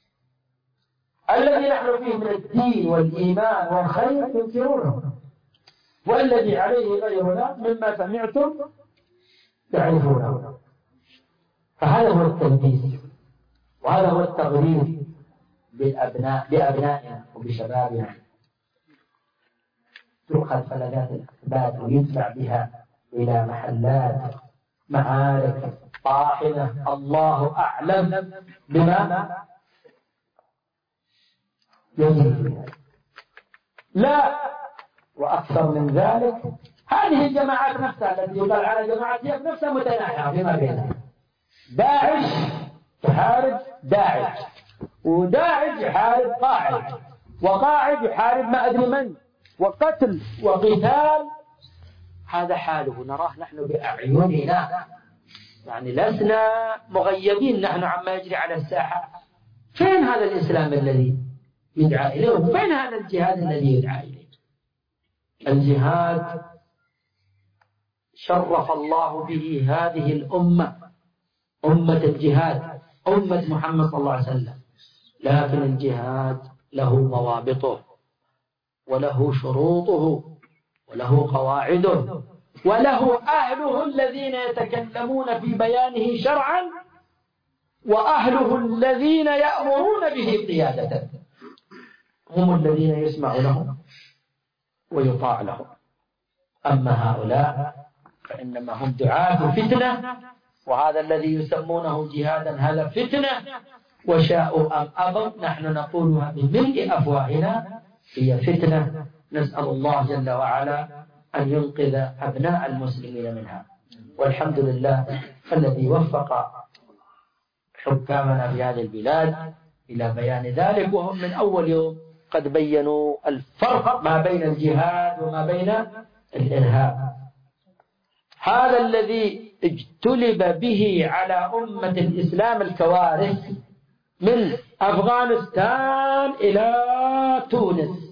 الذي نحن فيه من الدين والإيمان والخير ينكرونه، والذي عليه غيرنا مما سمعتم يعرفونه. فهذا هو التلبيس، وهذا هو التغريب بالأبناء بأبنائنا وبشبابنا. تؤخذ فلذات الأكباد ويدفع بها إلى محلات معارك طاحنة، الله أعلم بما يجري. لا، وأكثر من ذلك هذه الجماعات نفسها التي يقال على جماعات هي نفسها متناحرة فيما بينها. داعش تحارب داعش، وداعش يحارب قاعد، وقاعد يحارب ما أدري من، وقتل وقتال. هذا حاله نراه نحن بأعيننا، يعني لسنا مغيبين نحن عما يجري على الساحة. فين هذا الإسلام الذي يدعى إليه؟ وفين هذا الجهاد الذي يدعى إليه؟ الجهاد شرف الله به هذه الأمة، أمة الجهاد، أمة محمد صلى الله عليه وسلم. لكن الجهاد له ضوابطه وله شروطه وله قواعده وله أهله الذين يتكلمون في بيانه شرعا، وأهله الذين يأمرون به قيادة، هم الذين يسمع لهم ويطاع لهم. أما هؤلاء فإنما هم دعاة فتنة، وهذا الذي يسمونه جهادا هذا فتنة، وشاءوا أم أبوا نحن نقولها بملء أفواهنا هي فتنة. نسأل الله جل وعلا أن ينقذ أبناء المسلمين منها. والحمد لله الذي وفق حكامنا في هذه البلاد إلى بيان ذلك، وهم من أول يوم قد بينوا الفرق ما بين الجهاد وما بين الإرهاب. هذا الذي اجتلب به على أمة الإسلام الكوارث من أفغانستان إلى تونس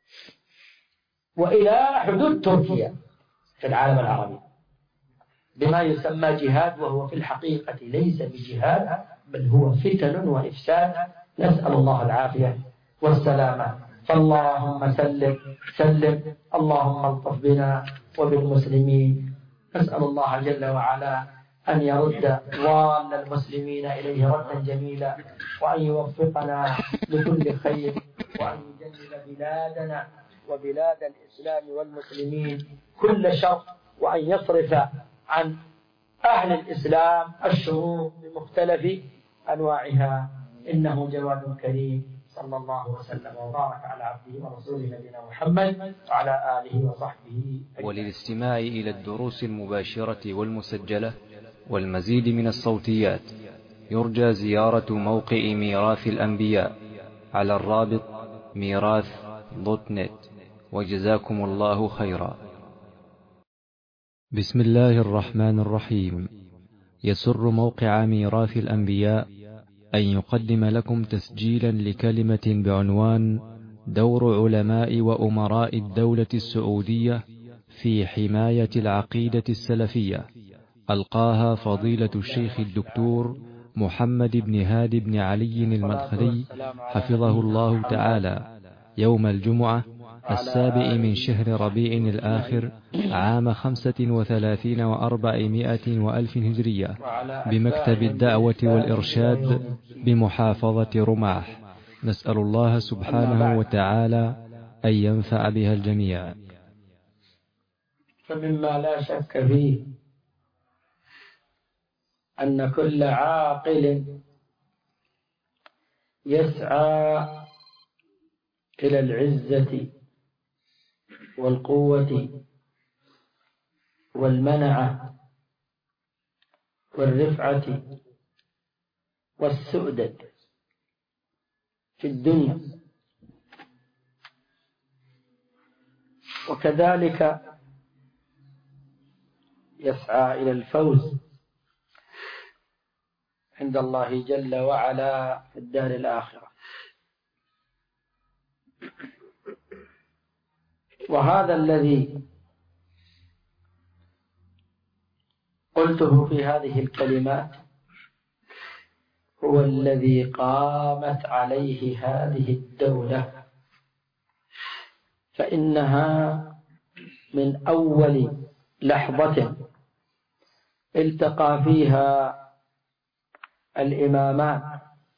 وإلى حدود تركيا في العالم العربي بما يسمى جهاد، وهو في الحقيقة ليس بجهاد بل هو فتن وإفساد. نسأل الله العافية والسلامة. فاللهم سلم سلم، اللهم الطف بنا وبالمسلمين. نسأل الله جل وعلا أن يرد ضال المسلمين إليه ردا جميلا، وأن يوفقنا لكل خير، وأن يجنب بلادنا وبلاد الإسلام والمسلمين كل شر، وأن يصرف عن أهل الإسلام الشرور بمختلف أنواعها، إنه جواد كريم. صلى الله وسلم وبارك على عبده ورسوله نبينا محمد وعلى آله وصحبه أجمعين. وللاستماع إلى الدروس المباشرة والمسجلة والمزيد من الصوتيات يرجى زيارة موقع ميراث الأنبياء على الرابط ميراث دوت نت. وجزاكم الله خيرا. بسم الله الرحمن الرحيم. يسر موقع ميراث الأنبياء أن يقدم لكم تسجيلا لكلمة بعنوان دور علماء وأمراء الدولة السعودية في حماية العقيدة السلفية، ألقاها فضيلة الشيخ الدكتور محمد بن هادي بن علي المدخلي حفظه الله تعالى يوم الجمعة السابع من شهر ربيع الآخر عام خمسة وثلاثين وأربعمائة وألف هجرية بمكتب الدعوة والإرشاد بمحافظة رماح. نسأل الله سبحانه وتعالى أن ينفع بها الجميع. فمما لا شك فيه أن كل عاقل يسعى إلى العزة والقوة والمنعة والرفعة والسؤدد في الدنيا، وكذلك يسعى إلى الفوز عند الله جل وعلا في الدار الآخرة. وهذا الذي قلته في هذه الكلمات هو الذي قامت عليه هذه الدولة، فإنها من أول لحظة التقى فيها الإمامان،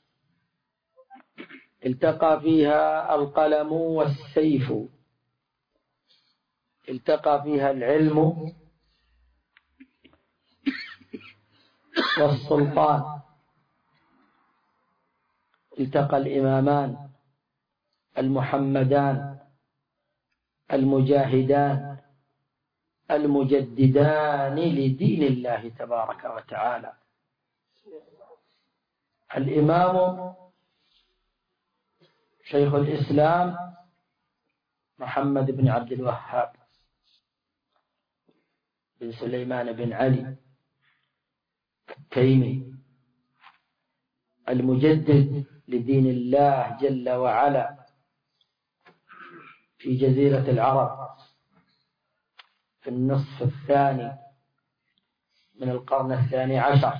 التقى فيها القلم والسيف، التقى فيها العلم والسلطان، التقى الإمامان المحمدان المجاهدان المجددان لدين الله تبارك وتعالى. الإمام شيخ الإسلام محمد بن عبد الوهاب بن سليمان بن علي التيمي، المجدد لدين الله جل وعلا في جزيرة العرب في النصف الثاني من القرن الثاني عشر.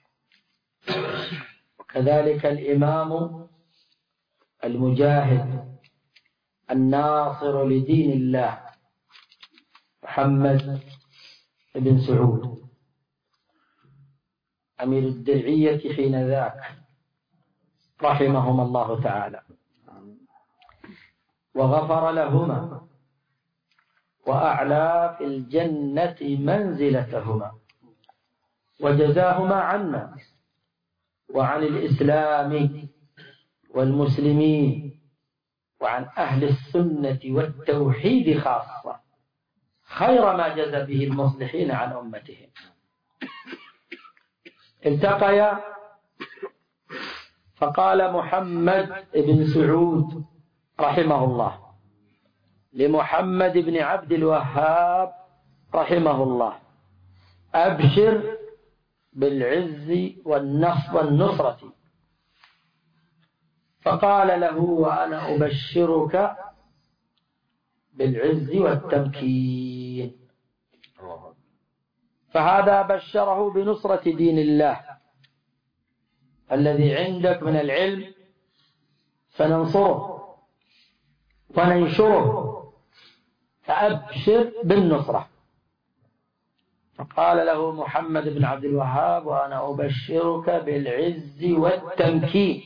وكذلك الإمام المجاهد الناصر لدين الله محمد بن سعود أمير الدرعية حين ذاك رحمهما الله تعالى، وغفر لهما وأعلى في الجنة منزلتهما، وجزاهما عنا وعن الإسلام والمسلمين وعن أهل السنة والتوحيد خاصة خير ما جزى به المصلحين عن أمتهم. التقيا فقال محمد بن سعود رحمه الله لمحمد بن عبد الوهاب رحمه الله: أبشر بالعز والنصر والنصرة. فقال له: وأنا أبشرك بالعز والتمكين. فهذا بشره بنصرة دين الله الذي عندك من العلم، فننصره وننشره، فأبشر بالنصرة. فقال له محمد بن عبد الوهاب: وأنا أبشرك بالعز والتمكين.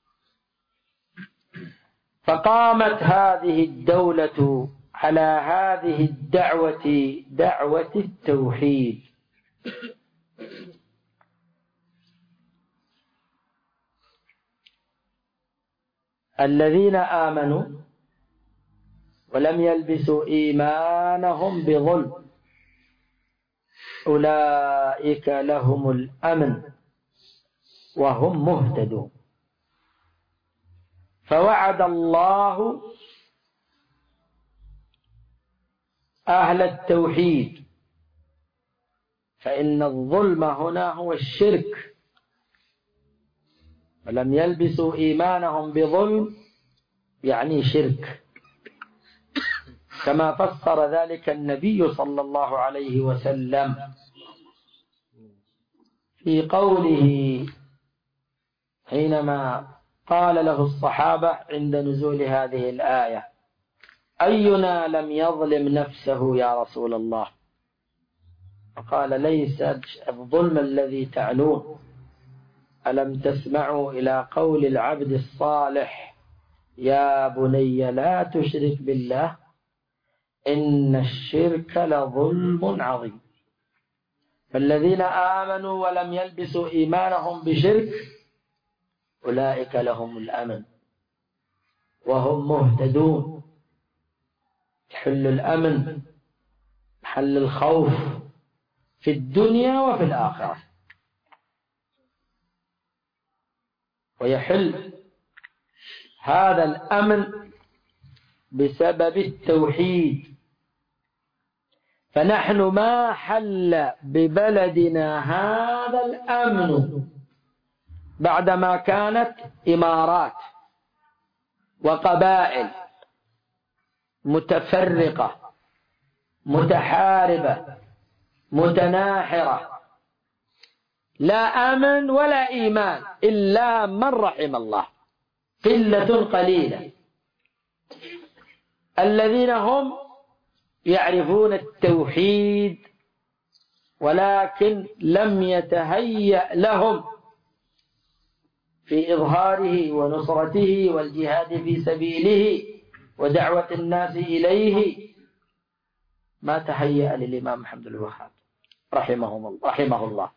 فقامت هذه الدولة على هذه الدعوة، دعوة التوحيد. الذين آمنوا ولم يلبسوا إيمانهم بظلم أولئك لهم الأمن وهم مهتدون. فوعد الله أهل التوحيد، فإن الظلم هنا هو الشرك، ولم يلبسوا إيمانهم بظلم يعني شرك، كما فسر ذلك النبي صلى الله عليه وسلم في قوله حينما قال له الصحابة عند نزول هذه الآية: أينا لم يظلم نفسه يا رسول الله؟ فقال: ليس الظلم الذي تعنوه، ألم تسمعوا إلى قول العبد الصالح: يا بني لا تشرك بالله إن الشرك لظلم عظيم. فالذين آمنوا ولم يلبسوا إيمانهم بشرك أولئك لهم الأمن وهم مهتدون. يحل الأمن محل الخوف في الدنيا وفي الآخرة، ويحل هذا الأمن بسبب التوحيد. فنحن ما حل ببلدنا هذا الأمن بعدما كانت إمارات وقبائل متفرقة متحاربة متناحرة، لا أمن ولا إيمان إلا من رحم الله، قلة قليلة الذين هم يعرفون التوحيد ولكن لم يتهيأ لهم في إظهاره ونصرته والجهاد في سبيله ودعوة الناس إليه ما تهيأ للإمام محمد بن الوهاب رحمه الله رحمه الله.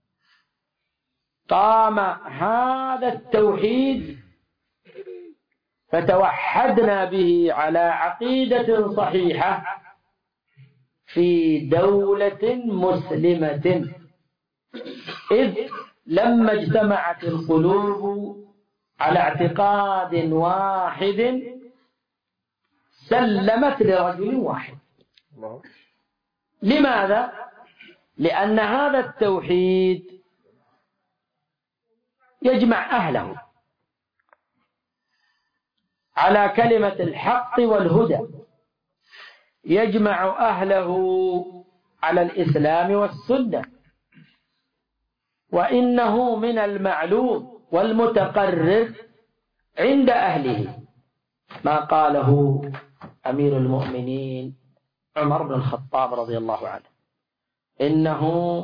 قام هذا التوحيد فتوحدنا به على عقيدة صحيحة في دولة مسلمة، إذ لما اجتمعت القلوب على اعتقاد واحد سلمت لرجل واحد. لماذا؟ لأن هذا التوحيد يجمع أهله على كلمة الحق والهدى، يجمع أهله على الإسلام والسنة. وإنه من المعلوم والمتقرر عند أهله ما قاله أمير المؤمنين عمر بن الخطاب رضي الله عنه: إنه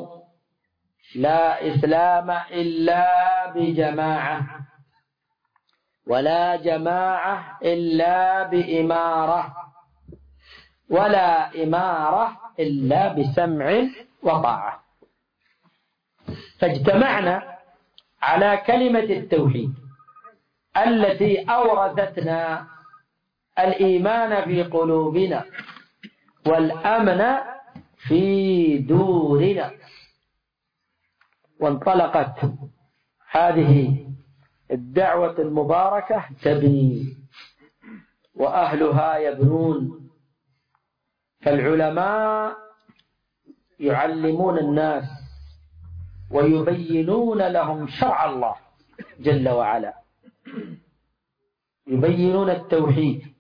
لا إسلام إلا بجماعة، ولا جماعة إلا بإمارة، ولا إمارة إلا بسمع وطاعة. فاجتمعنا على كلمة التوحيد التي أورثتنا الإيمان في قلوبنا والأمن في دورنا. وانطلقت هذه الدعوة المباركة تبني وأهلها يبنون. فالعلماء يعلمون الناس ويبينون لهم شرع الله جل وعلا، يبينون التوحيد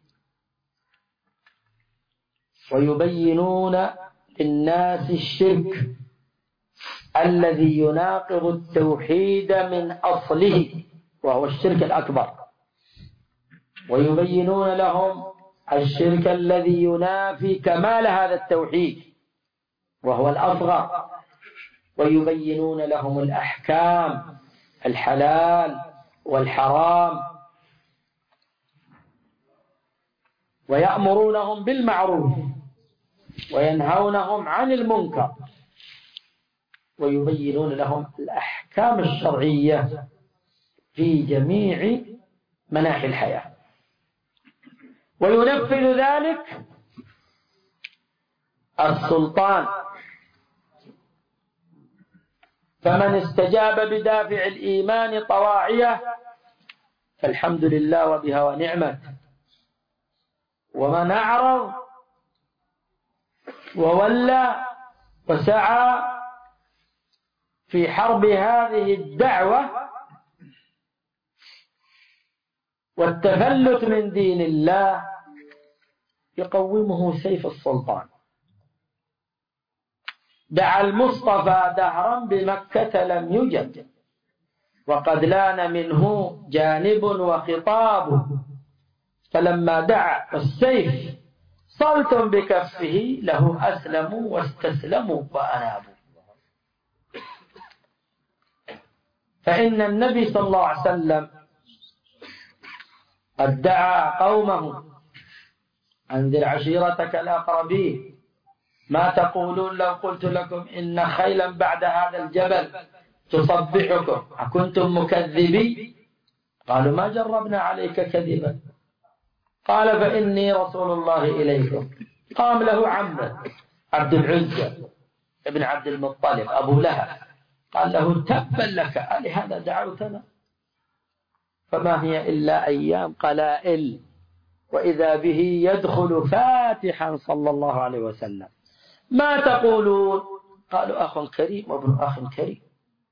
ويبينون للناس الشرك الذي يناقض التوحيد من أصله وهو الشرك الأكبر، ويبينون لهم الشرك الذي ينافي كمال هذا التوحيد وهو الأصغر، ويبينون لهم الأحكام الحلال والحرام، ويأمرونهم بالمعروف وينهونهم عن المنكر، ويبينون لهم الأحكام الشرعية في جميع مناحي الحياة. وينفذ ذلك السلطان، فمن استجاب بدافع الإيمان طواعية فالحمد لله وبها ونعمت، ومن أعرض وولى وسعى في حرب هذه الدعوة والتفلت من دين الله يقومه سيف السلطان. دعا المصطفى دهرا بمكة لم يجد، وقد لان منه جانب وخطاب، فلما دعا السيف صلت بكفه له أسلموا واستسلموا وأنابوا. فإن النبي صلى الله عليه وسلم قد دعا قومه: أنذر عشيرتك الأقربين، ما تقولون لو قلت لكم إن خيلا بعد هذا الجبل تصبحكم أكنتم مكذبين؟ قالوا ما جربنا عليك كذبا. قال فإني رسول الله إليكم. قام له عمه عبد العزة ابن عبد المطلب أبو لهب، قال له تبا لك ألهذا دعوتنا؟ فما هي إلا أيام قلائل وإذا به يدخل فاتحا صلى الله عليه وسلم. ما تقولون؟ قالوا أخ كريم وابن أخ كريم.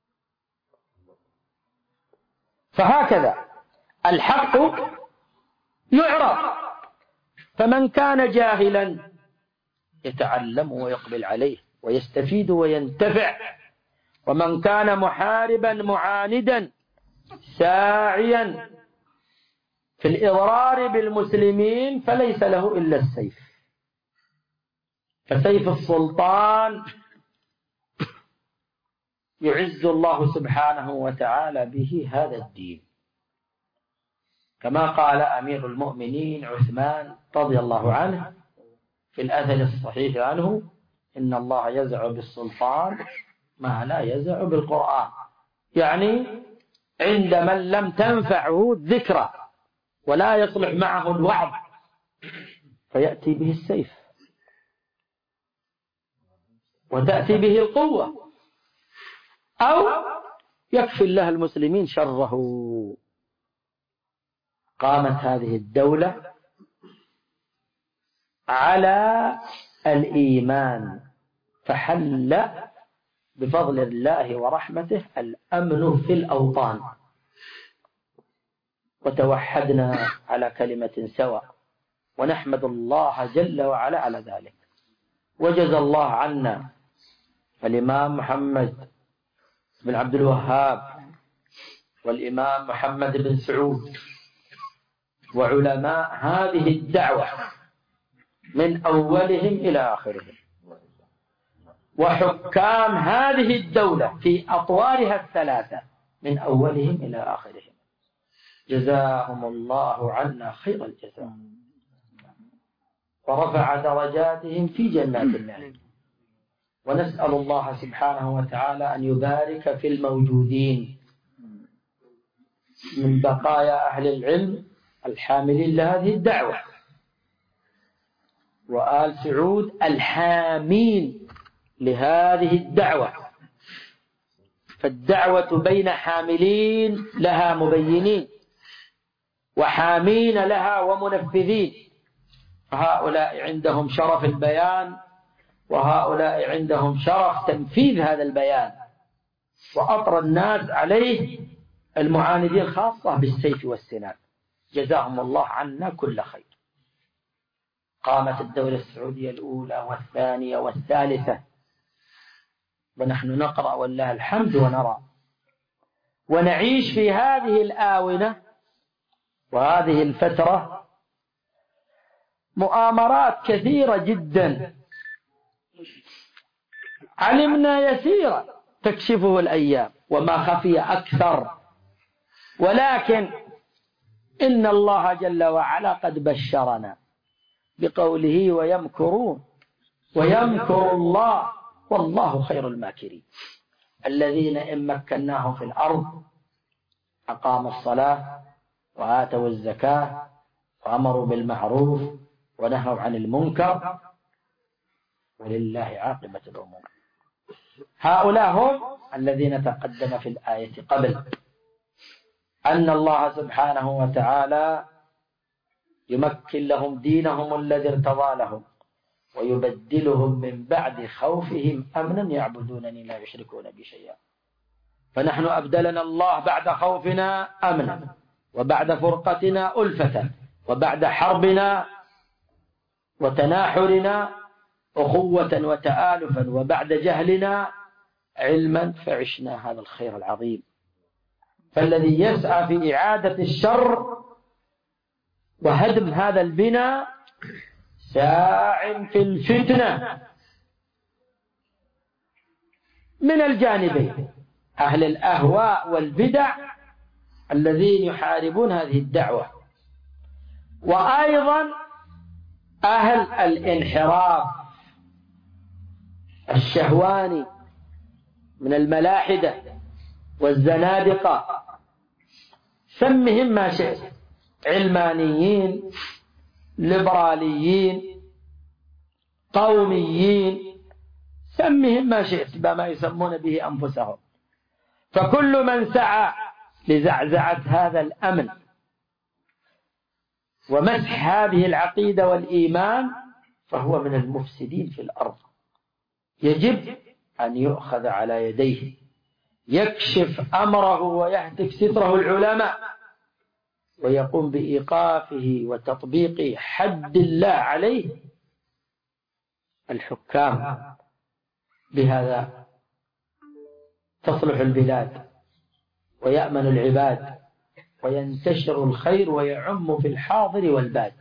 فهكذا الحق يعرف، فمن كان جاهلا يتعلم ويقبل عليه ويستفيد وينتفع، ومن كان محاربا معاندا ساعيا في الإضرار بالمسلمين فليس له إلا السيف. فسيف السلطان يعز الله سبحانه وتعالى به هذا الدين، كما قال أمير المؤمنين عثمان رضي الله عنه في الأثر الصحيح عنه: إن الله يزع بالسلطان ما لا يزع بالقرآن، يعني عند من لم تنفعه الذكرى ولا يصلح معه الوعظ فيأتي به السيف وتأتي به القوة، أو يكفي الله المسلمين شره. قامت هذه الدولة على الإيمان، فحل بفضل الله ورحمته الأمن في الأوطان، وتوحدنا على كلمة سواء، ونحمد الله جل وعلا على ذلك. وجزى الله عنا الإمام محمد بن عبد الوهاب والإمام محمد بن سعود وعلماء هذه الدعوة من أولهم إلى آخرهم، وحكام هذه الدولة في أطوارها الثلاثة من أولهم إلى آخرهم، جزاهم الله عنا خير الجزاء ورفع درجاتهم في جنات النعيم. ونسأل الله سبحانه وتعالى أن يبارك في الموجودين من بقايا أهل العلم الحاملين لهذه الدعوة، وآل سعود الحامين لهذه الدعوة، فالدعوة بين حاملين لها مبينين وحامين لها ومنفذين، فهؤلاء عندهم شرف البيان وهؤلاء عندهم شرف تنفيذ هذا البيان، وأطر الناس عليه المعاندين خاصة بالسيف والسنان، جزاهم الله عنا كل خير. قامت الدولة السعودية الأولى والثانية والثالثة، ونحن نقرأ والله الحمد ونرى، ونعيش في هذه الآونة وهذه الفترة مؤامرات كثيرة جدا علمنا يسيرا تكشفه الأيام، وما خفي أكثر، ولكن إن الله جل وعلا قد بشرنا بقوله: ويمكرون ويمكر الله والله خير الماكرين. الذين إن مكناهم في الأرض أقاموا الصلاة وآتوا الزكاة وأمروا بالمعروف ونهوا عن المنكر ولله عاقبة الأمور. هؤلاء هم الذين تقدم في الآية قبل أن الله سبحانه وتعالى يمكن لهم دينهم الذي ارتضى لهم ويبدلهم من بعد خوفهم أمنا يعبدونني لا يشركون بي شيئا. فنحن أبدلنا الله بعد خوفنا أمنا، وبعد فرقتنا ألفة، وبعد حربنا وتناحرنا أخوة وتآلفا، وبعد جهلنا علما، فعشنا هذا الخير العظيم. فالذي يسعى في إعادة الشر وهدم هذا البناء ساع في الفتنة من الجانبين، أهل الأهواء والبدع الذين يحاربون هذه الدعوة، وأيضا أهل الانحراف الشهواني من الملاحدة والزنادقة، سمهم ما شئت، علمانيين، ليبراليين، قوميين، سمهم ما شئت بما يسمون به أنفسهم. فكل من سعى لزعزعة هذا الأمن ومسح هذه العقيدة والإيمان فهو من المفسدين في الأرض، يجب أن يؤخذ على يديه، يكشف أمره ويهتك ستره العلماء، ويقوم بإيقافه وتطبيق حد الله عليه الحكام. بهذا تصلح البلاد ويأمن العباد وينتشر الخير ويعم في الحاضر والباد.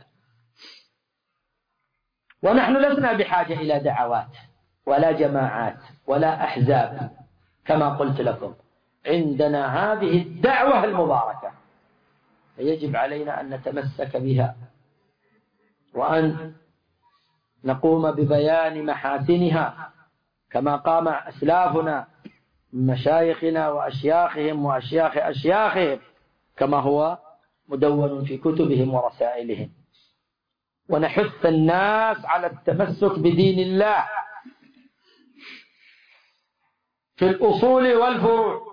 ونحن لسنا بحاجة إلى دعوات ولا جماعات ولا أحزاب كما قلت لكم عندنا هذه الدعوة المباركة، فيجب علينا أن نتمسك بها وأن نقوم ببيان محاسنها كما قام أسلافنا من مشايخنا وأشياخهم وأشياخ أشياخهم، كما هو مدون في كتبهم ورسائلهم، ونحث الناس على التمسك بدين الله في الأصول والفروع،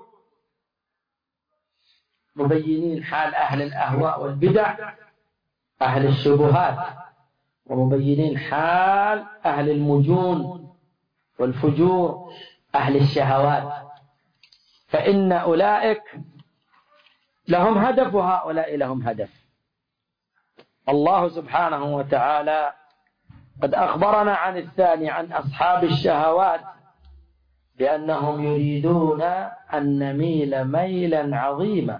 مبينين حال أهل الأهواء والبدع أهل الشبهات، ومبينين حال أهل المجون والفجور أهل الشهوات، فإن أولئك لهم هدف وهؤلاء لهم هدف. الله سبحانه وتعالى قد أخبرنا عن الثاني، عن أصحاب الشهوات، بأنهم يريدون أن نميل ميلا عظيما،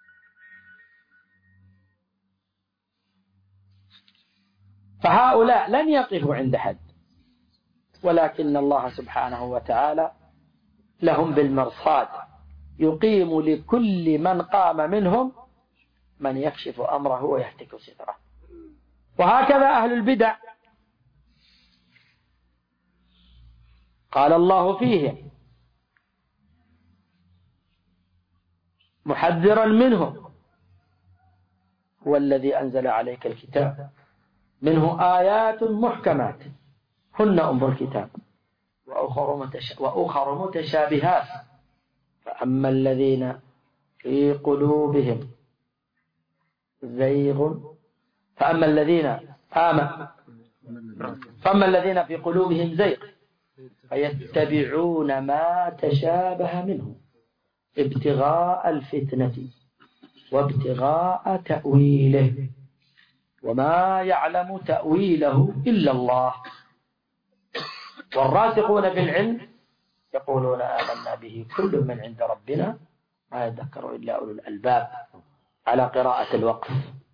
فهؤلاء لن يقفوا عند حد، ولكن الله سبحانه وتعالى لهم بالمرصاد، يقيم لكل من قام منهم من يكشف أمره ويهتك ستره. وهكذا أهل البدع قال الله فيهم محذرا منهم: هو الذي أنزل عليك الكتاب منه آيات محكمات هن أم الكتاب وأخر متشابهات فأما الذين في قلوبهم زيغ فأما الذين آمنوا فأما الذين في قلوبهم زيغ فيتبعون ما تشابه منه ابتغاء الفتنة وابتغاء تأويله وما يعلم تأويله إلا الله. والراسخون في العلم يقولون آمنا به كل من عند ربنا ما يذكر إلا أولو الألباب، على قراءة الوقف.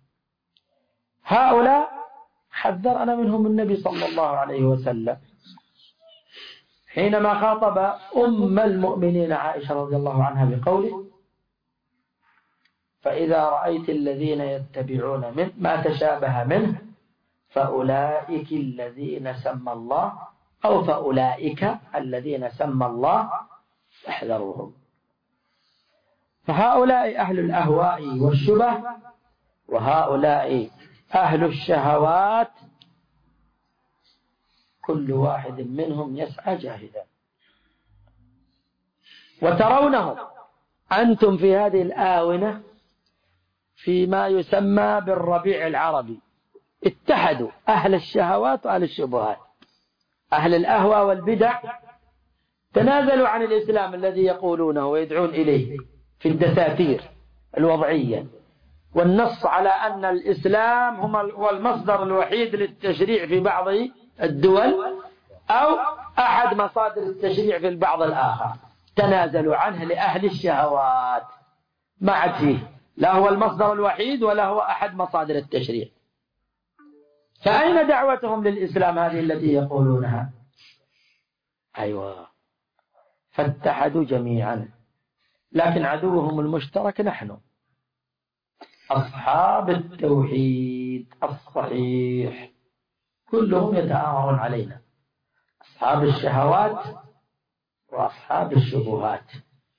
هؤلاء حذرنا منهم النبي صلى الله عليه وسلم حينما خاطب أم المؤمنين عائشة رضي الله عنها بقوله: فإذا رأيت الذين يتبعون من ما تشابه منه فأولئك الذين سمى الله أو فأولئك الذين سمى الله احذروهم. فهؤلاء أهل الأهواء والشبه، وهؤلاء أهل الشهوات، كل واحد منهم يسعى جاهدا. وترونهم أنتم في هذه الآونة فيما يسمى بالربيع العربي، اتحدوا أهل الشهوات وأهل الشبهات. أهل الأهوى والبدع تنازلوا عن الإسلام الذي يقولونه ويدعون إليه في الدساتير الوضعية، والنص على أن الإسلام هو المصدر الوحيد للتشريع في بعض الدول أو أحد مصادر التشريع في البعض الآخر. تنازلوا عنه لأهل الشهوات، ما عاد فيه لا هو المصدر الوحيد ولا هو أحد مصادر التشريع. فأين دعوتهم للإسلام هذه التي يقولونها؟ أيوة، فاتحدوا جميعا، لكن عدوهم المشترك نحن أصحاب التوحيد الصحيح، كلهم يتآمرون علينا، أصحاب الشهوات وأصحاب الشبهات.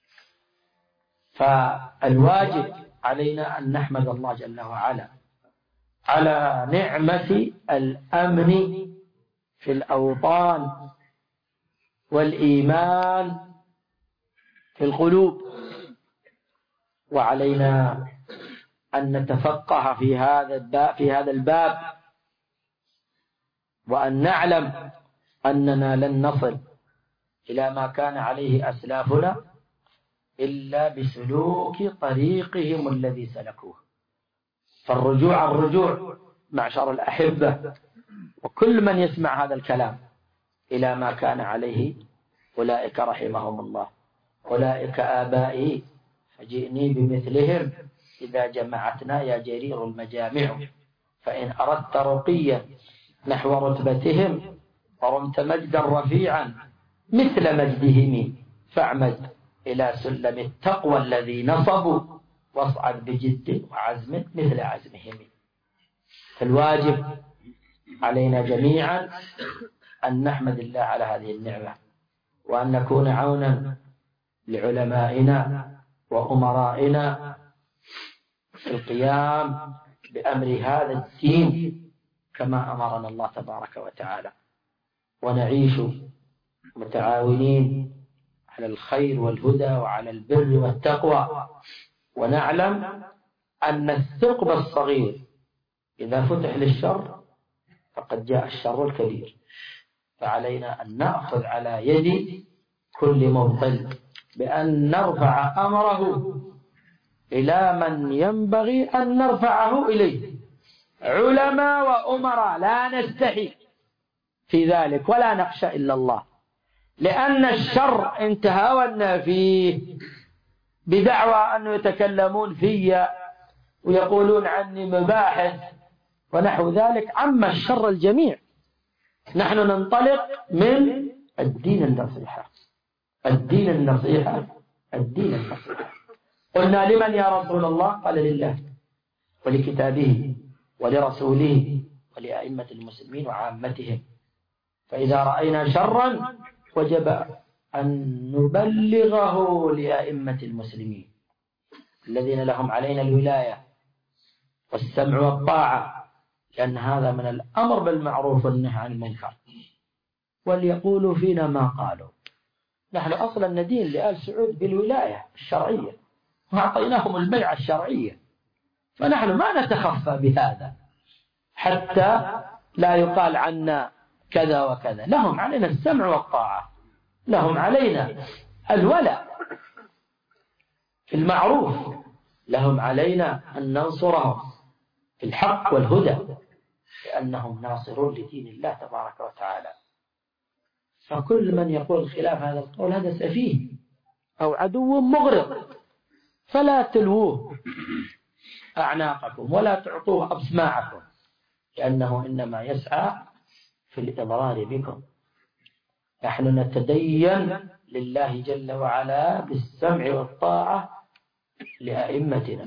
فالواجب علينا أن نحمد الله جل وعلا على نعمة الأمن في الأوطان والإيمان في القلوب، وعلينا أن نتفقه في هذا الباب في هذا الباب وأن نعلم أننا لن نصل إلى ما كان عليه أسلافنا إلا بسلوك طريقهم الذي سلكوه. فالرجوع الرجوع معشر الأحبة وكل من يسمع هذا الكلام إلى ما كان عليه أولئك رحمهم الله، أولئك آبائي فجئني بمثلهم إذا جمعتنا يا جرير المجامع، فإن أردت رقيا نحو رتبتهم ورمت مجدا رفيعا مثل مجدهم فاعمد إلى سلم التقوى الذي نصبوا، واصعد بجد وعزم مثل عزمهم. فالواجب علينا جميعا أن نحمد الله على هذه النعمة، وأن نكون عونا لعلمائنا وأمرائنا في القيام بأمر هذا الدين كما أمرنا الله تبارك وتعالى، ونعيش متعاونين على الخير والهدى وعلى البر والتقوى، ونعلم أن الثقب الصغير إذا فتح للشر فقد جاء الشر الكبير، فعلينا أن نأخذ على يد كل مبطل بأن نرفع أمره إلى من ينبغي أن نرفعه إليه، علماء وأمراء، لا نستحي في ذلك ولا نخشى إلا الله، لأن الشر انتهاونا فيه بدعوى أن يتكلمون في ويقولون عني مباحث ونحو ذلك، عم الشر الجميع. نحن ننطلق من الدين النصيحة، الدين النصيحة، الدين النصيحة. قلنا لمن يا رسول الله؟ قال لله ولكتابه ولرسوله ولأئمة المسلمين وعامتهم. فإذا رأينا شرا وجب أن نبلغه لأئمة المسلمين الذين لهم علينا الولاية والسمع والطاعة، لأن هذا من الأمر بالمعروف والنهي عن المنكر. وليقولوا فينا ما قالوا. نحن أصلا ندين لآل سعود بالولاية الشرعية، وأعطيناهم البيعة الشرعية، فنحن ما نتخفى بهذا حتى لا يقال عنا كذا وكذا. لهم علينا السمع والطاعة، لهم علينا الولاء في المعروف، لهم علينا أن ننصرهم في الحق والهدى، لأنهم ناصرون لدين الله تبارك وتعالى. فكل من يقول خلاف هذا القول هذا سفيه أو عدو مغرض، فلا تلووه أعناقكم ولا تعطوه أبسماعكم، لأنه إنما يسعى في الإضرار بكم. نحن نتدين لله جل وعلا بالسمع والطاعة لأئمتنا،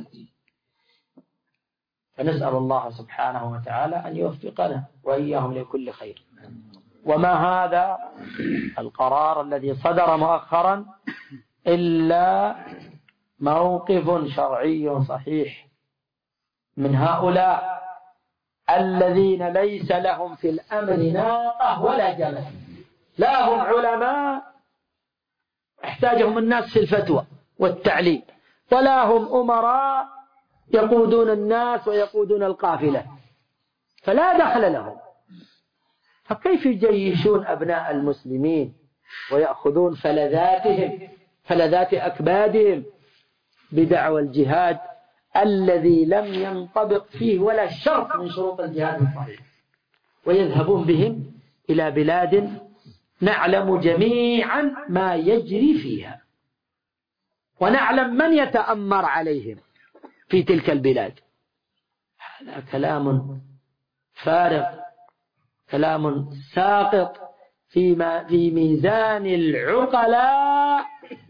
فنسأل الله سبحانه وتعالى أن يوفقنا وإياهم لكل خير. وما هذا القرار الذي صدر مؤخرا إلا موقف شرعي صحيح من هؤلاء الذين ليس لهم في الأمر ناقة ولا جمل، لا هم علماء احتاجهم الناس في الفتوى والتعليم، ولا هم أمراء يقودون الناس ويقودون القافلة، فلا دخل لهم. فكيف يجيشون أبناء المسلمين ويأخذون فلذاتهم فلذات أكبادهم بدعوى الجهاد الذي لم ينطبق فيه ولا شرط من شروط الجهاد الصحيح، ويذهبون بهم إلى بلاد نعلم جميعا ما يجري فيها، ونعلم من يتأمر عليهم في تلك البلاد. هذا كلام فارغ، كلام ساقط فيما في ميزان العقلاء،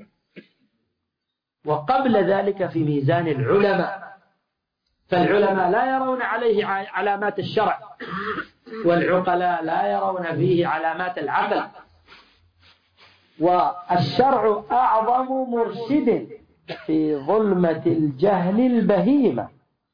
وقبل ذلك في ميزان العلماء. فالعلماء لا يرون عليه علامات الشرع، والعقلاء لا يرون فيه علامات العقل. والشرع أعظم مرشد في ظلمة الجهل البهيمة،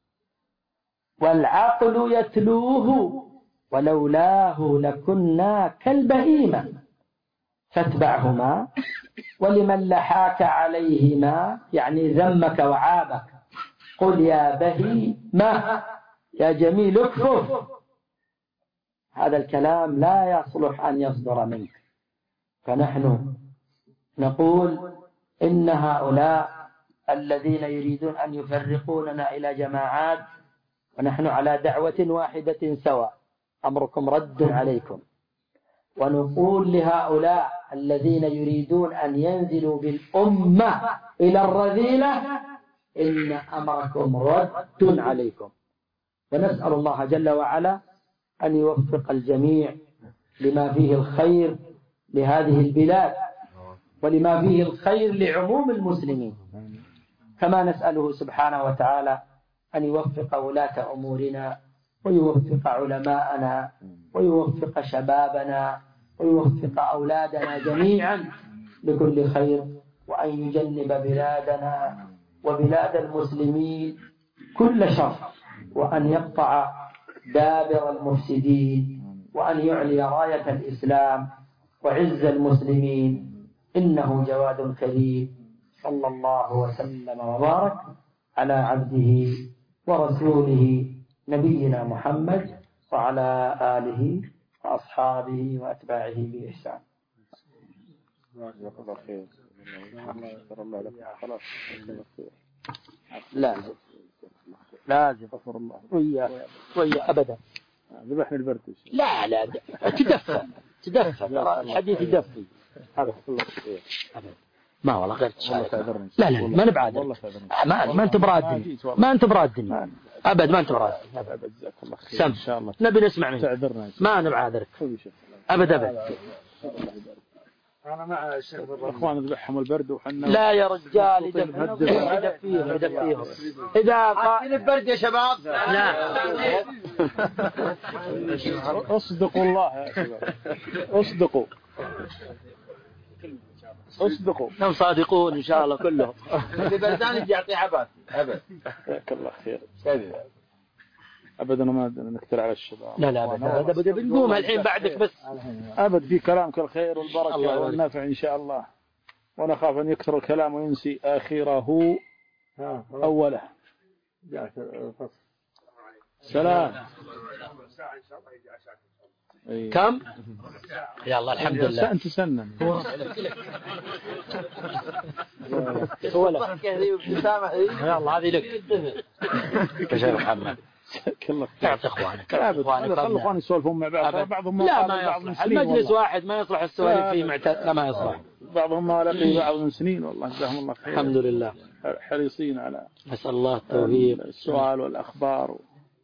والعقل يتلوه ولولاه لكنا كالبهيمة، فاتبعهما ولمن لحاك عليهما، يعني ذمك وعابك، قل يا بهيمة يا جميل اكفف. هذا الكلام لا يصلح أن يصدر منك. فنحن نقول إن هؤلاء الذين يريدون أن يفرقوننا إلى جماعات ونحن على دعوة واحدة سواء، أمركم رد عليكم. ونقول لهؤلاء الذين يريدون أن ينزلوا بالأمة إلى الرذيلة إن أمركم رد عليكم. ونسأل الله جل وعلا أن يوفق الجميع لما فيه الخير لهذه البلاد ولما فيه الخير لعموم المسلمين. كما نسأله سبحانه وتعالى أن يوفق ولاة أمورنا ويوفق علماءنا ويوفق شبابنا ويوفق أولادنا جميعا لكل خير، وأن يجنب بلادنا وبلاد المسلمين كل شر، وأن يقطع دابر المفسدين، وأن يعلي راية الإسلام وعز المسلمين، إنه جواد كريم. صلى الله وسلم وبارك على عبده ورسوله نبينا محمد وعلى آله وأصحابه وأتباعه بإحسان. لازم لازم غفر الله ويا ويا أبدا. ذبحنا البرد. لا لا تدفى تدفى ترى الحديث يدفي. هذا الله ما والله غير لا لا ما نبعاد ما ما انت برادني ما انت برادني ابد ما انت برادني ابد. جزاك الله خير سم ان شاء الله. نبي نسمع منك تعذرنا ما نبعادرك ابد ابد. انا مع الشيخ الاخوان ذبحهم البرد وحنا لا يا رجال يدفيهم يدفيهم اذا قاعدين البرد يا شباب. لا اصدقوا الله يا شباب اصدقوا اصدقوا هم صادقون ان شاء الله كلهم. اللي بردان يجي يعطي عباس ابد. جزاك الله خير. ابدا ما نكثر على الشباب. لا لا ابدا ابدا بنقوم الحين بعدك بس ابد في كلامك الخير والبركه والنافع ان شاء الله، ونخاف ان يكثر الكلام وينسي اخره اوله. سلام. كم؟ يا الله الحمد لله. أنت سنن. هو لا. يا الله هذه لك. يا شيخ محمد. تعطي إخوانك. خلوا إخواني يسولفون مع بعض. بعضهم لا ما يصلح. المجلس واحد ما يصلح السوالف فيه معتاد. لا ما يصلح. بعضهم ما لقي بعض من سنين والله جزاهم الله خير. الحمد لله. حريصين على. نسأل الله التوفيق. السؤال والأخبار.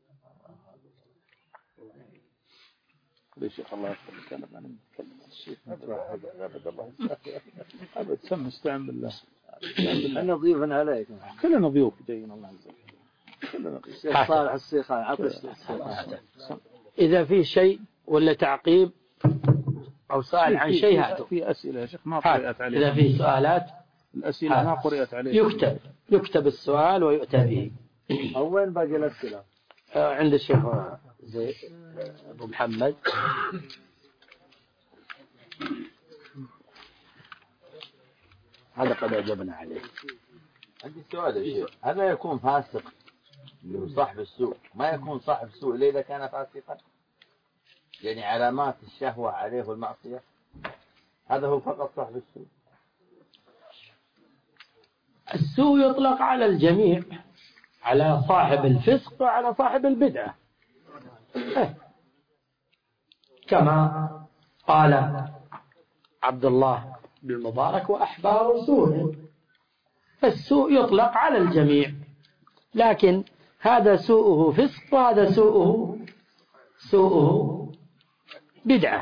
ليش الله يخليك أنا ما نتكلم الشيخ أبد الله أبد سم استعن بالله. أنا ضيوف عليكم. كلنا ضيوف جايين الله عز وجل. كلنا ضيوف. الشيخ صالح السيخان عطش. إذا في شيء ولا تعقيب أو سؤال عن شيء هاتوا. في أسئلة يا شيخ ما قرأت عليه. إذا في سؤالات الأسئلة ما قرأت عليه. يكتب يكتب السؤال ويؤتى به. أو وين باقي الأسئلة؟ عند الشيخ زي أبو محمد. هذا قد أجبنا عليه. عندي سؤال يا شيخ، هذا يكون فاسق اللي هو صاحب السوء، ما يكون صاحب السوء إلا إذا كان فاسقا؟ يعني علامات الشهوة عليه والمعصية، هذا هو فقط صاحب السوء؟ السوء يطلق على الجميع، على صاحب الفسق وعلى صاحب البدعة، كما قال عبد الله بن المبارك وأحبار سوء. فالسوء يطلق على الجميع، لكن هذا سوءه فسق وهذا سوءه سوءه بدعة.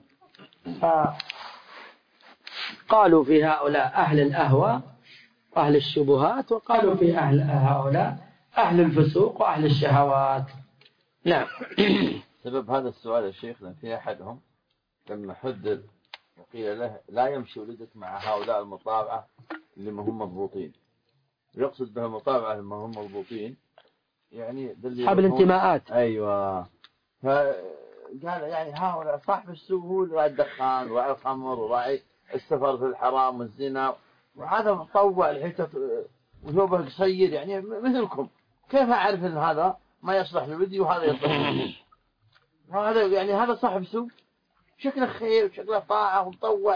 فقالوا في هؤلاء أهل الأهواء وأهل الشبهات، وقالوا في أهل هؤلاء أهل الفسوق وأهل الشهوات. نعم. سبب هذا السؤال يا شيخ لأن في أحدهم لما حذر وقيل له لا يمشي ولدك مع هؤلاء المطابعة اللي ما هم مضبوطين، يقصد بها المطابعة اللي ما هم مضبوطين يعني أصحاب الانتماءات. أيوة. فقال يعني هؤلاء صاحب السوء هو راعي الدخان وراعي الخمر وراعي السفر في الحرام والزنا، وهذا مطوع الحتة وثوبه قصير يعني مثلكم، كيف أعرف أن هذا ما يصلح لولدي وهذا يصلح؟ وهذا يعني هذا صاحب سوء، شكله خير وشكله طاعة ومطوع.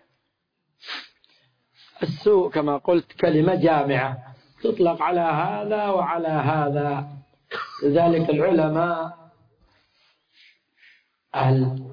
السوء كما قلت كلمة جامعة تطلق على هذا وعلى هذا، لذلك العلماء أهل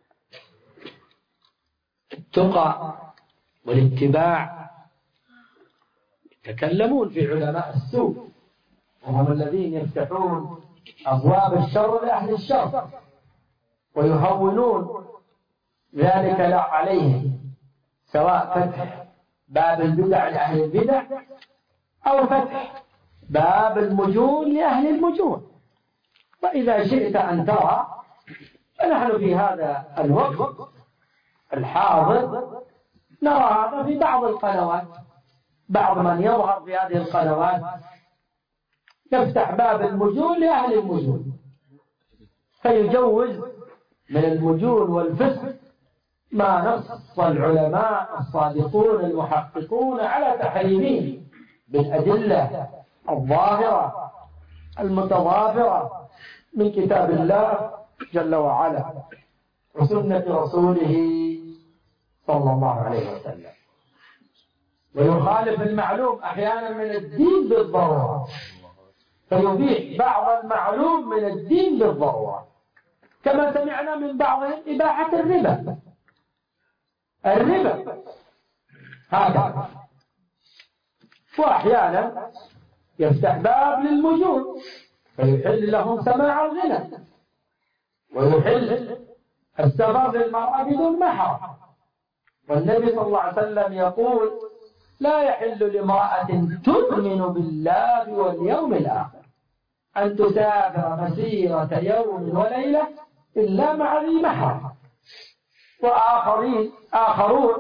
التقى والاتباع يتكلمون في علماء السوء، وهم الذين يفتحون أبواب الشر لأهل الشر ويهونون ذلك لا عليهم، سواء فتح باب البدع لأهل البدع أو فتح باب المجون لأهل المجون. وإذا شئت أن ترى فنحن في هذا الوقت الحاضر نرى هذا في بعض القنوات، بعض من يظهر في هذه القنوات يفتح باب المجون لأهل المجون، فيجوز من المجون والفسق ما نص العلماء الصادقون المحققون على تحريمه بالأدلة الظاهرة المتضافرة من كتاب الله جل وعلا وسنة رسوله صلى الله عليه وسلم. ويخالف المعلوم أحيانا من الدين بالضرورة، فيبيح بعض المعلوم من الدين بالضرورة، كما سمعنا من بعضهم إباحة الربا. الربا هذا، وأحيانا يفتح باب للمجون فيحل لهم سماع الغنى، ويحل السفر للمرأة بدون محرم. والنبي صلى الله عليه وسلم يقول: لا يحل لامرأة تؤمن بالله واليوم الآخر أن تسافر مسيرة يوم وليلة إلا مع ذي محرم. وآخرين آخرون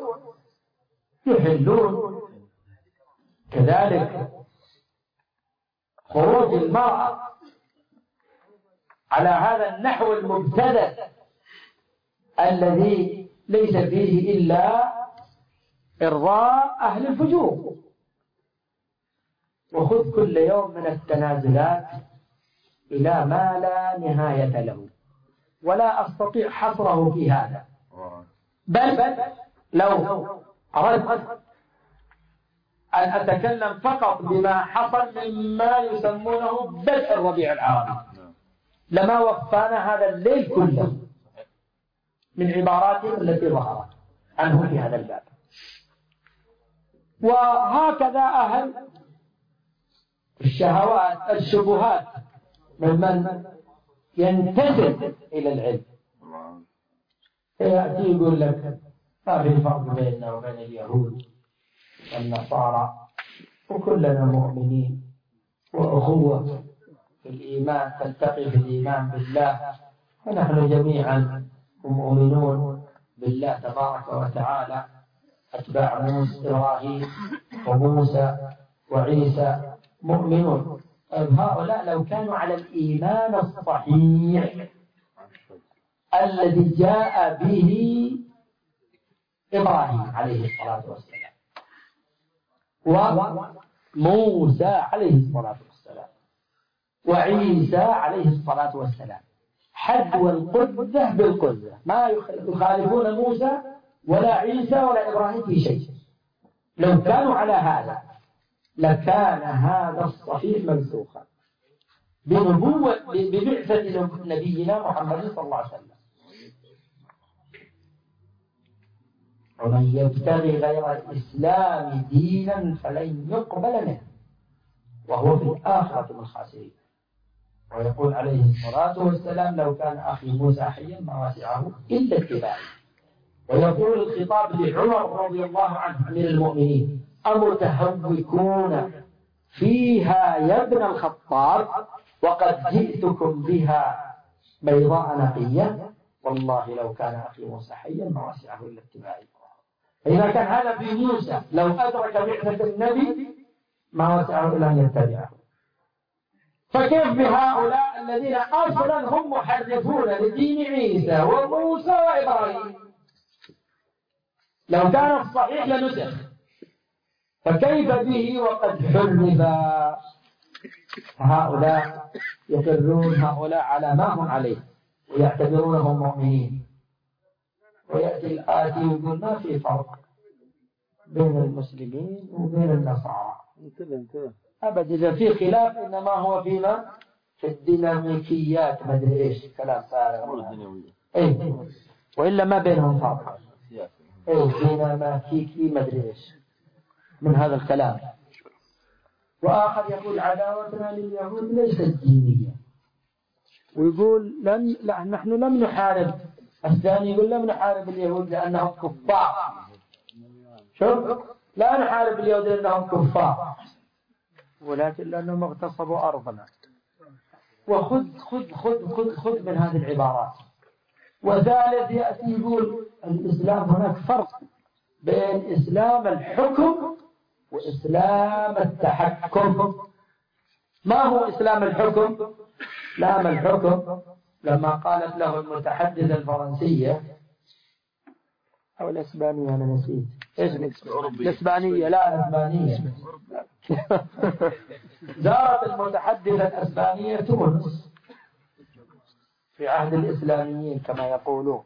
يحلون كذلك خروج المرأة على هذا النحو المبتدأ الذي ليس فيه إلا إرضاء أهل الفجور. وخذ كل يوم من التنازلات إلى ما لا نهاية له، ولا أستطيع حصره في هذا، بل لو أردت أن أتكلم فقط بما حصل مما يسمونه بدء الربيع العربي لما وفانا هذا الليل كله من عباراتهم التي ظهرت عنه في هذا الباب. وهكذا أهل الشهوات الشبهات ممن ينتسب إلى العلم يأتي يقول لك ما في فرق بيننا وبين اليهود والنصارى وكلنا مؤمنين وأخوة في الإيمان، تلتقي في الإيمان بالله، ونحن جميعا مؤمنون بالله تبارك وتعالى أتباع موسى إبراهيم وموسى وعيسى مؤمنون. هؤلاء لو كانوا على الإيمان الصحيح الذي جاء به إبراهيم عليه الصلاة والسلام وموسى عليه الصلاة والسلام وعيسى عليه الصلاة والسلام، حد والقذة بالقذة، ما يخالفون موسى ولا عيسى ولا إبراهيم في شيء. لو كانوا على هذا لكان هذا الصحيح منسوخا بنبوة ببعثة نبينا محمد صلى الله عليه وسلم. ومن يبتغي غير الإسلام دينا فلن يقبل منه وهو في الآخرة من الخاسرين. ويقول عليه الصلاة والسلام: لو كان أخي موسى حيا ما وسعه إلا اتباعي. ويقول الخطاب لعمر رضي الله عنه أمير المؤمنين: أمتهوكون فيها يا ابن الخطاب وقد جئتكم بها بيضاء نقية، والله لو كان أخي موسى حيا ما وسعه إلا اتباعي. إذا كان هذا في موسى لو أدرك بعثة النبي ما وسعه إلا أن يتبعه، فكيف بهؤلاء الذين أصلا هم محرفون لدين عيسى وموسى وإبراهيم؟ لو كان الصحيح لنسخ، فكيف به وقد حرف؟ هؤلاء يقرون هؤلاء على ما هم عليه ويعتبرونهم مؤمنين. ويأتي الآتي ويقول ما في فرق بين المسلمين وبين النصارى أبدا، إذا في خلاف إنما هو فيما في الديناميكيات ما أدري إيش كلام فارغ، إيه وإلا ما بينهم فرق، إيه ديناميكي ما أدري إيش من هذا الكلام. وآخر يقول عداوتنا لليهود ليست دينية، ويقول لن لا نحن لم نحارب. الثاني يقول لم نحارب اليهود لأنهم كفار شوف لا نحارب اليهود لأنهم كفار ولكن لأنهم اغتصبوا أرضنا. وخذ خذ خذ خذ خذ من هذه العبارات. وثالث يأتي يقول الإسلام هناك فرق بين إسلام الحكم وإسلام التحكم. ما هو إسلام الحكم؟ إسلام الحكم لما قالت له المتحدثة الفرنسية أو الإسبانية أنا نسيت إيش الإسبانية لا الإسبانية زارت المتحدثة الإسبانية تونس في عهد الإسلاميين كما يقولون،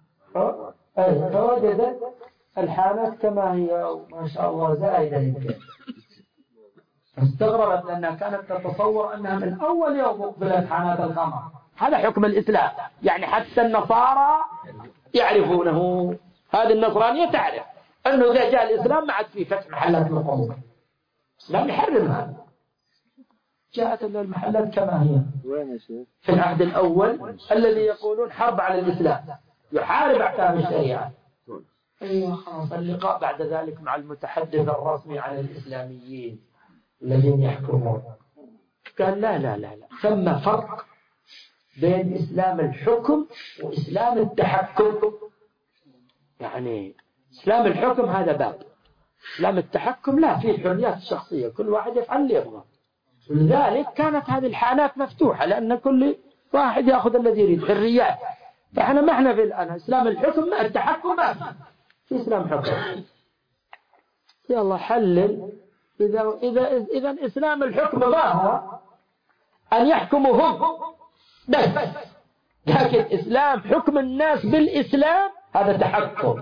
فوجدت الحانات كما هي وما شاء الله زائدة يمكن. استغربت لأنها كانت تتصور أنها من أول يوم أقبلت حانات الخمر. هذا حكم الإسلام، يعني حتى النصارى يعرفونه. هذه النصرانية تعرف أنه إذا جاء الإسلام ما عاد فيه فتح محلات الخمور، لم يحرمها. جاءت المحلات كما هي في العهد الأول الذي يقولون حرب على الإسلام يحارب أحكام الشريعة. أيوة خلاص اللقاء بعد ذلك مع المتحدث الرسمي عن الإسلاميين الذين يحكمون قال لا لا لا لا ثم فرق بين إسلام الحكم وإسلام التحكم. يعني إسلام الحكم هذا باب، إسلام التحكم لا، فيه الحريات الشخصية، كل واحد يفعل اللي يبغى. ولذلك كانت هذه الحانات مفتوحة لأن كل واحد يأخذ الذي يريد، حريات. فإحنا ما إحنا في الآن إسلام الحكم ما التحكم ما في, في إسلام حكم. يلا حلل. إذا إذا إذا إسلام الحكم ما هو أن يحكموا هم بس، لكن إسلام حكم الناس بالإسلام هذا تحكم.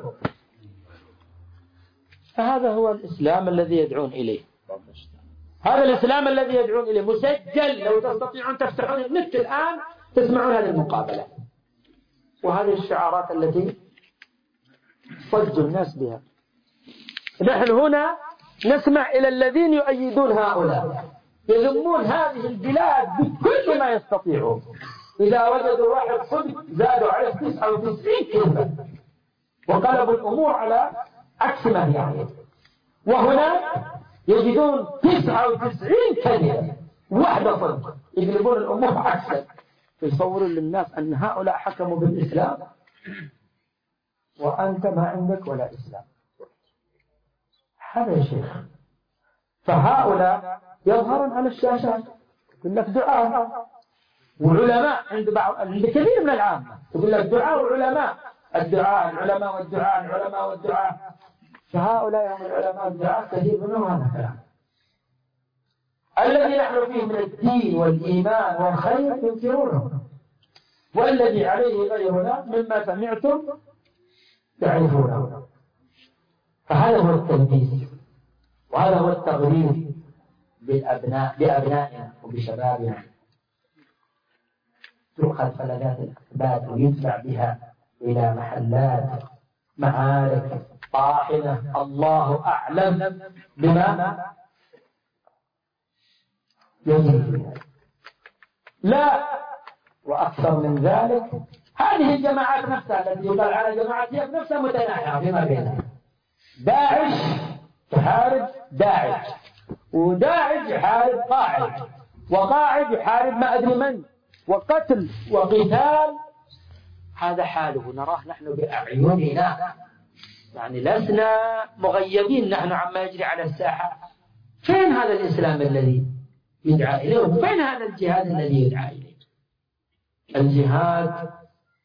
فهذا هو الإسلام الذي يدعون إليه، هذا الإسلام الذي يدعون إليه مسجل. لو تستطيعون تفتحون النت الآن تسمعون هذه المقابلة وهذه الشعارات التي صج الناس بها. نحن هنا نسمع إلى الذين يؤيدون هؤلاء يذمون هذه البلاد بكل ما يستطيعون. إذا وجدوا واحد صدق زادوا عليه تسعة وتسعين كلمة وقلبوا الأمور على عكس ما هي عليه. وهنا يجدون تسعة وتسعين كلمة واحدة صدق يقلبون الأمور عكسا، يصورون للناس أن هؤلاء حكموا بالإسلام وأنت ما عندك ولا إسلام. هذا يا شيخ. فهؤلاء يظهرون على الشاشات يقول لك دعاء وعلماء عند بعض عند كثير من العامة يقول لك دعاء وعلماء، الدعاء العلماء والدعاء العلماء والدعاء. فهؤلاء هم العلماء والدعاء كثير منهم هذا الكلام الذي نحن فيه من الدين والإيمان والخير ينكرونه، والذي عليه غيرنا مما سمعتم تعرفونه. فهذا هو التلبيس وهذا هو التغريب بالأبناء بأبنائنا وبشبابنا. تؤخذ فلذات الأكباد ويدفع بها إلى محلات معارك طاحنة الله أعلم بما يجري. لا وأكثر من ذلك هذه الجماعات نفسها التي يقال على جماعات هي نفسها متناحرة فيما بينها. داعش تحارب داعش وداعش يحارب قاعد وقاعد يحارب ما أدري من، وقتل وقتال. هذا حاله نراه نحن بأعيننا، يعني لسنا مغيبين نحن عما يجري على الساحة. فين هذا الإسلام الذي يدعى إليه وفين هذا الجهاد الذي يدعى إليه؟ الجهاد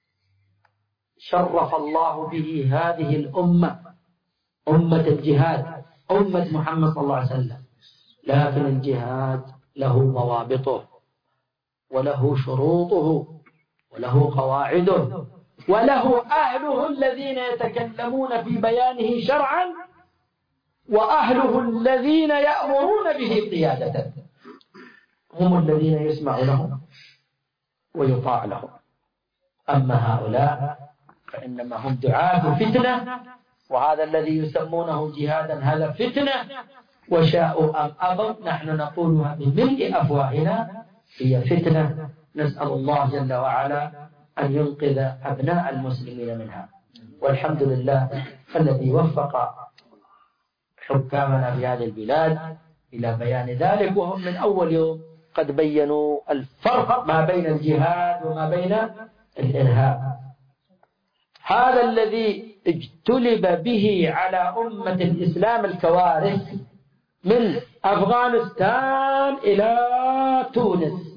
شرف الله به هذه الأمة، أمة الجهاد، أمة محمد صلى الله عليه وسلم. لكن الجهاد له ضوابطه وله شروطه وله قواعده وله أهله الذين يتكلمون في بيانه شرعا وأهله الذين يأمرون به قيادة، هم الذين يسمع لهم ويطاع لهم. أما هؤلاء فإنما هم دعاة فتنة، وهذا الذي يسمونه جهادا هذا فتنة، وشاءوا أم أبوا نحن نقولها بملء أفواهنا هي فتنة. نسأل الله جل وعلا أن ينقذ أبناء المسلمين منها. والحمد لله الذي وفق حكامنا في هذه البلاد إلى بيان ذلك، وهم من أول يوم قد بينوا الفرق ما بين الجهاد وما بين الإرهاب. هذا الذي اجتلب به على أمة الإسلام الكوارث من أفغانستان إلى تونس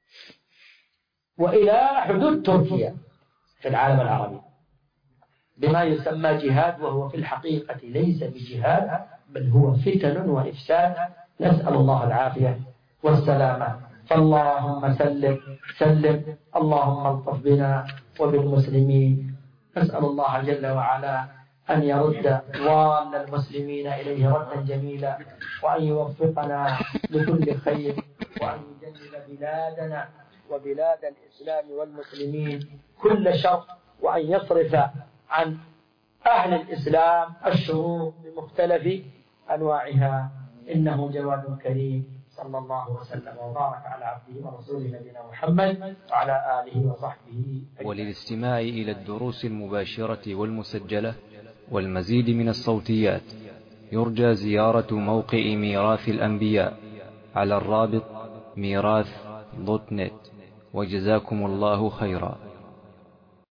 وإلى حدود تركيا في العالم العربي بما يسمى جهاد، وهو في الحقيقة ليس بجهاد بل هو فتن وإفساد، نسأل الله العافية والسلامة. فاللهم سلم سلم، اللهم الطف بنا وبالمسلمين. نسأل الله جل وعلا أن يرد ضال المسلمين إليه ردا جميلا، وأن يوفقنا لكل خير، وأن يجنب بلادنا وبلاد الإسلام والمسلمين كل شر، وأن يصرف عن أهل الإسلام الشرور بمختلف أنواعها، إنه جواد كريم. صلى الله وسلم وبارك على عبده ورسوله نبينا محمد وعلى آله وصحبه أجمعين. وللاستماع إلى الدروس المباشرة والمسجلة والمزيد من الصوتيات يرجى زيارة موقع ميراث الأنبياء على الرابط ميراث دوت نت. وجزاكم الله خيرا.